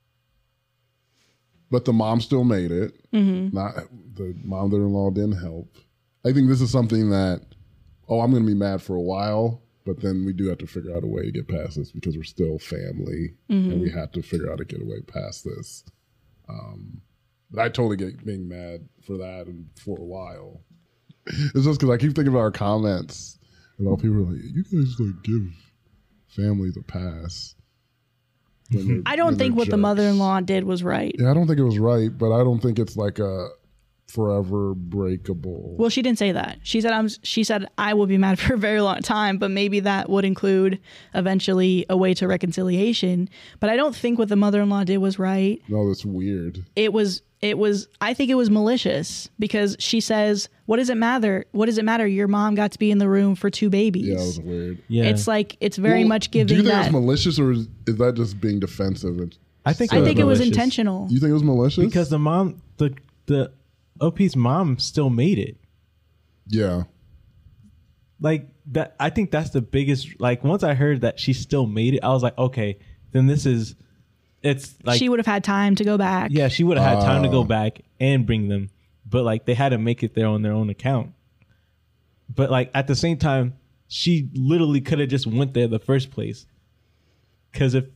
But the mom still made it. Mm-hmm. Not the mother-in-law didn't help. I think this is something that, oh, I'm going to be mad for a while, but then we do have to figure out a way to get past this because we're still family, mm-hmm. and we have to figure out to get away past this. Um, but I totally get being mad for that and for a while. It's just because I keep thinking about our comments. A lot of people are like, "You guys like give families a pass." I don't think what jerks. the mother-in-law did was right. Yeah, I don't think it was right, but I don't think it's like a forever breakable. Well, she didn't say that. She said I'm she said I will be mad for a very long time, but maybe that would include eventually a way to reconciliation. But I don't think what the mother-in-law did was right. No, that's weird. It was it was I think it was malicious because she says, "What does it matter? What does it matter? Your mom got to be in the room for two babies." Yeah, that was weird. Yeah. It's like it's very well, much giving that. Do you think that, it's malicious or is, is that just being defensive? I think I think it it was malicious. intentional. You think it was malicious? Because the mom the the O P's mom still made it. Yeah. Like that I think that's the biggest, like once I heard that she still made it, I was like, okay, then this is it's like she would have had time to go back. Yeah, she would have had time to go Oh. back and bring them. But like they had to make it there on their own account. But like at the same time, she literally could have just went there the first place. Cause if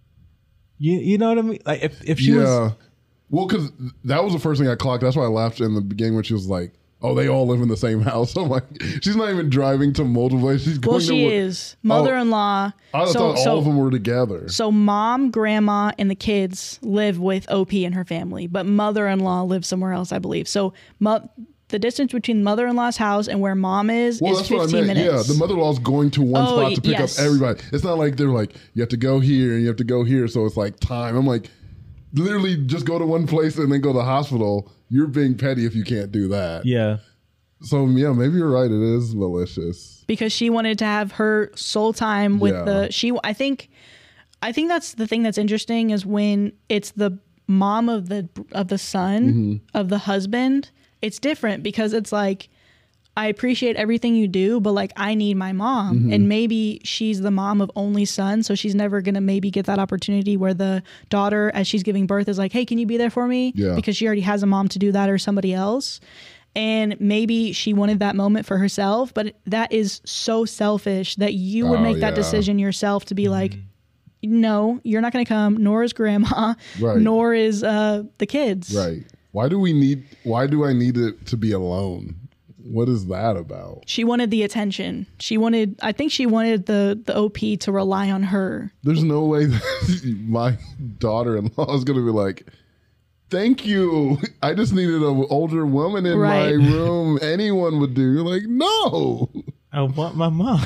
you you know what I mean? Like if, if she yeah. was Well, because that was the first thing I clocked. That's why I laughed in the beginning when she was like, "Oh, they all live in the same house." I'm like, she's not even driving to multiple places. She's going Well, she to is. Mother-in-law. I so, thought all so, of them were together. So mom, grandma, and the kids live with O P and her family, but mother-in-law lives somewhere else, I believe. So mo- the distance between mother-in-law's house and where mom is Well, is that's what I fifteen meant. minutes. Yeah, the mother-in-law's going to one Oh, spot to pick yes. up everybody. It's not like they're like, you have to go here and you have to go here. So it's like time. I'm like, literally just go to one place and then go to the hospital. You're being petty if you can't do that. Yeah. So yeah, maybe you're right. It is malicious. Because she wanted to have her soul time with Yeah. the she I think I think that's the thing that's interesting is when it's the mom of the of the son Mm-hmm. of the husband, it's different because it's like I appreciate everything you do, but like I need my mom. Mm-hmm. And maybe she's the mom of only son, so she's never gonna maybe get that opportunity where the daughter, as she's giving birth, is like, "Hey, can you be there for me?" Yeah. Because she already has a mom to do that or somebody else. And maybe she wanted that moment for herself, but that is so selfish that you would Oh, make that yeah. decision yourself to be like, no, you're not going to come, nor is grandma, Right. nor is uh, the kids. Right. Why do we need, why do I need it to be alone? What is that about? She wanted the attention. She wanted, I think she wanted the, the O P to rely on her. There's no way that my daughter-in-law is going to be like, thank you. I just needed an older woman in Right. my room. Anyone would do. You're like, no. I want my mom.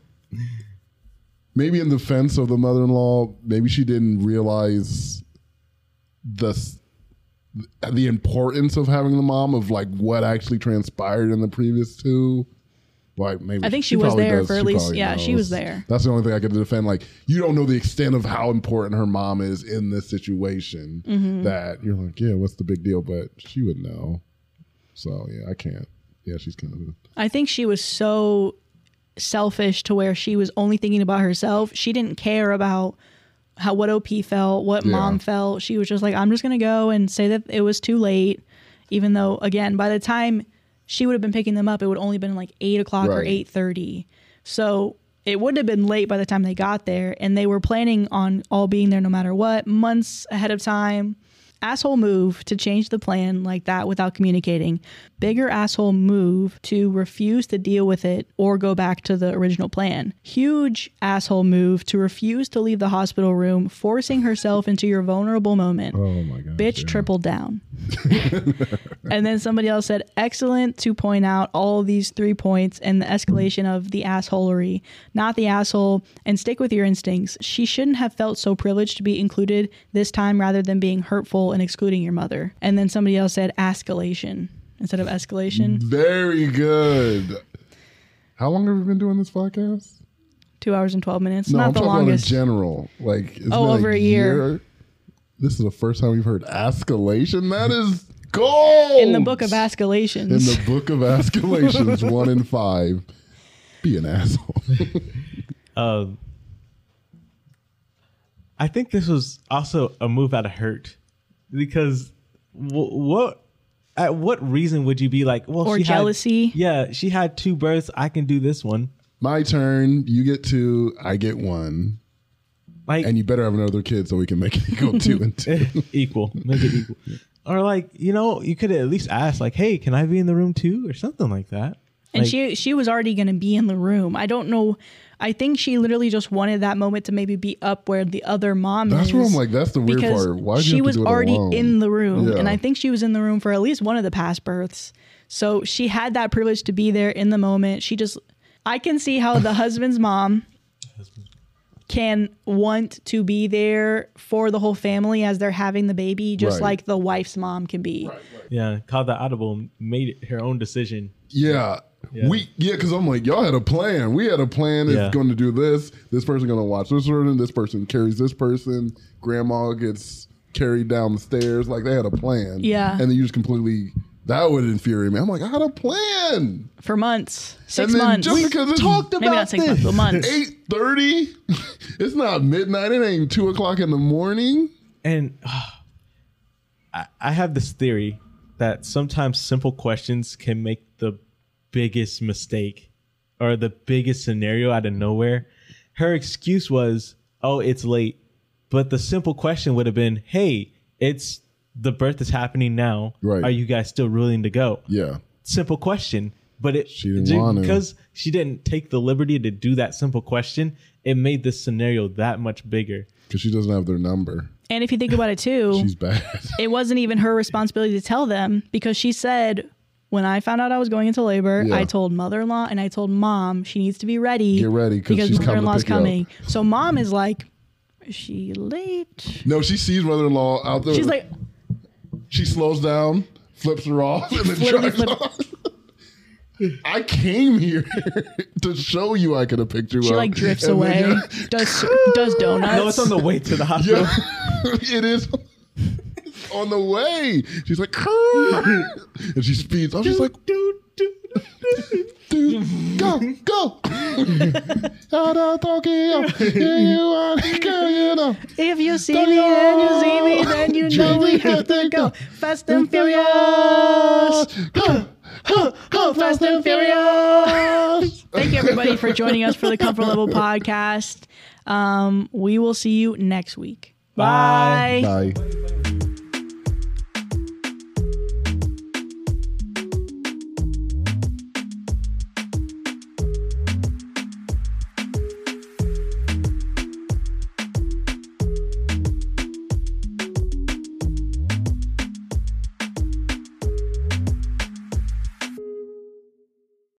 Maybe in defense of the mother-in-law, maybe she didn't realize the the importance of having the mom, of like what actually transpired in the previous two. Like maybe I think she was probably there does. for at She least- probably yeah, she knows. was there. That's the only thing I could defend. Like, you don't know the extent of how important her mom is in this situation. Mm-hmm. That you're like, yeah, what's the big deal? But she would know. So yeah, I can't. Yeah, she's kind of. I think she was so selfish to where she was only thinking about herself. She didn't care about how what O P felt, what Yeah. mom felt. She was just like, I'm just going to go and say that it was too late. Even though, again, by the time she would have been picking them up, it would only been like eight o'clock or Right. eight thirty. So it would have been late by the time they got there. And they were planning on all being there no matter what, months ahead of time. Asshole move to change the plan like that without communicating. Bigger asshole move to refuse to deal with it or go back to the original plan. Huge asshole move to refuse to leave the hospital room, forcing herself into your vulnerable moment. Oh my god. Bitch yeah. tripled down. And then somebody else said, excellent to point out all these three points and the escalation of the assholery, not the asshole, and stick with your instincts. She shouldn't have felt so privileged to be included this time rather than being hurtful and excluding your mother. And then somebody else said escalation instead of escalation. Very good. How long have we been doing this podcast? Two hours and twelve minutes. No, Not I'm the talking longest. about in general. Like, it's Oh, been over a year. year. This is the first time we've heard escalation. That is gold. In the book of escalations. In the book of escalations, one in five. Be an asshole. Um, I think this was also a move out of hurt, because w- what at what reason would you be like, well, or she jealousy? Had, yeah, she had two births. I can do this one. My turn. You get two. I get one. Like, and you better have another kid so we can make it equal two and two. equal, make it equal. Or like, you know, you could at least ask, like, hey, can I be in the room too, or something like that. And like, she she was already going to be in the room. I don't know. I think she literally just wanted that moment to maybe be up where the other mom That's is. where I'm like, that's the weird because part. Why she you have was to do it already alone? in the room, Yeah. and I think she was in the room for at least one of the past births. So she had that privilege to be there in the moment. She just, I can see how the husband's mom can want to be there for the whole family as they're having the baby, just Right. like the wife's mom can be. Right, right. yeah, called the audible, made it her own decision. Yeah. Yeah. We yeah, because I'm like, y'all had a plan. We had a plan. It's Yeah. going to do this. This person going to watch this person. This person carries this person. Grandma gets carried down the stairs. Like, they had a plan. Yeah. And then you just completely, that would infuriate me. I'm like, I had a plan. For months, six and then months. Just because it's talked about Maybe not six this. months, but months. eight thirty, it's not midnight. It ain't two o'clock in the morning. And uh, I, I have this theory that sometimes simple questions can make the biggest mistake or the biggest scenario out of nowhere. Her excuse was, oh, it's late. But the simple question would have been, hey, it's the birth is happening now. Right. Are you guys still willing to go? Yeah. Simple question. But it She didn't want to. because she didn't take the liberty to do that simple question, it made this scenario that much bigger. Because she doesn't have their number. And if you think about it too, She's bad. it wasn't even her responsibility to tell them, because she said, when I found out I was going into labor, Yeah. I told mother-in-law and I told mom she needs to be ready. Get ready, 'cause because she's coming to mother-in-law's pick you up. coming. So mom is like, is she late? No, she sees mother-in-law out there. She's like, She slows down, flips her off, and then Literally drives flip- off. I came here to show you I could have picked you she up. like drifts And away, then does does donuts. No, it's on the way to the hospital. Yeah, it is on the way. She's like, and she speeds off. She's like, Dude, dude, dude, go, go. Out of Tokyo, here you are, girl, you know. If you see me and you see me, then you know we have to go. Fast and Furious. Huh, huh, huh, Fast and Furious. Thank you, everybody, for joining us for the Comfort Level podcast. Um, we will see you next week. Bye. Bye. Bye.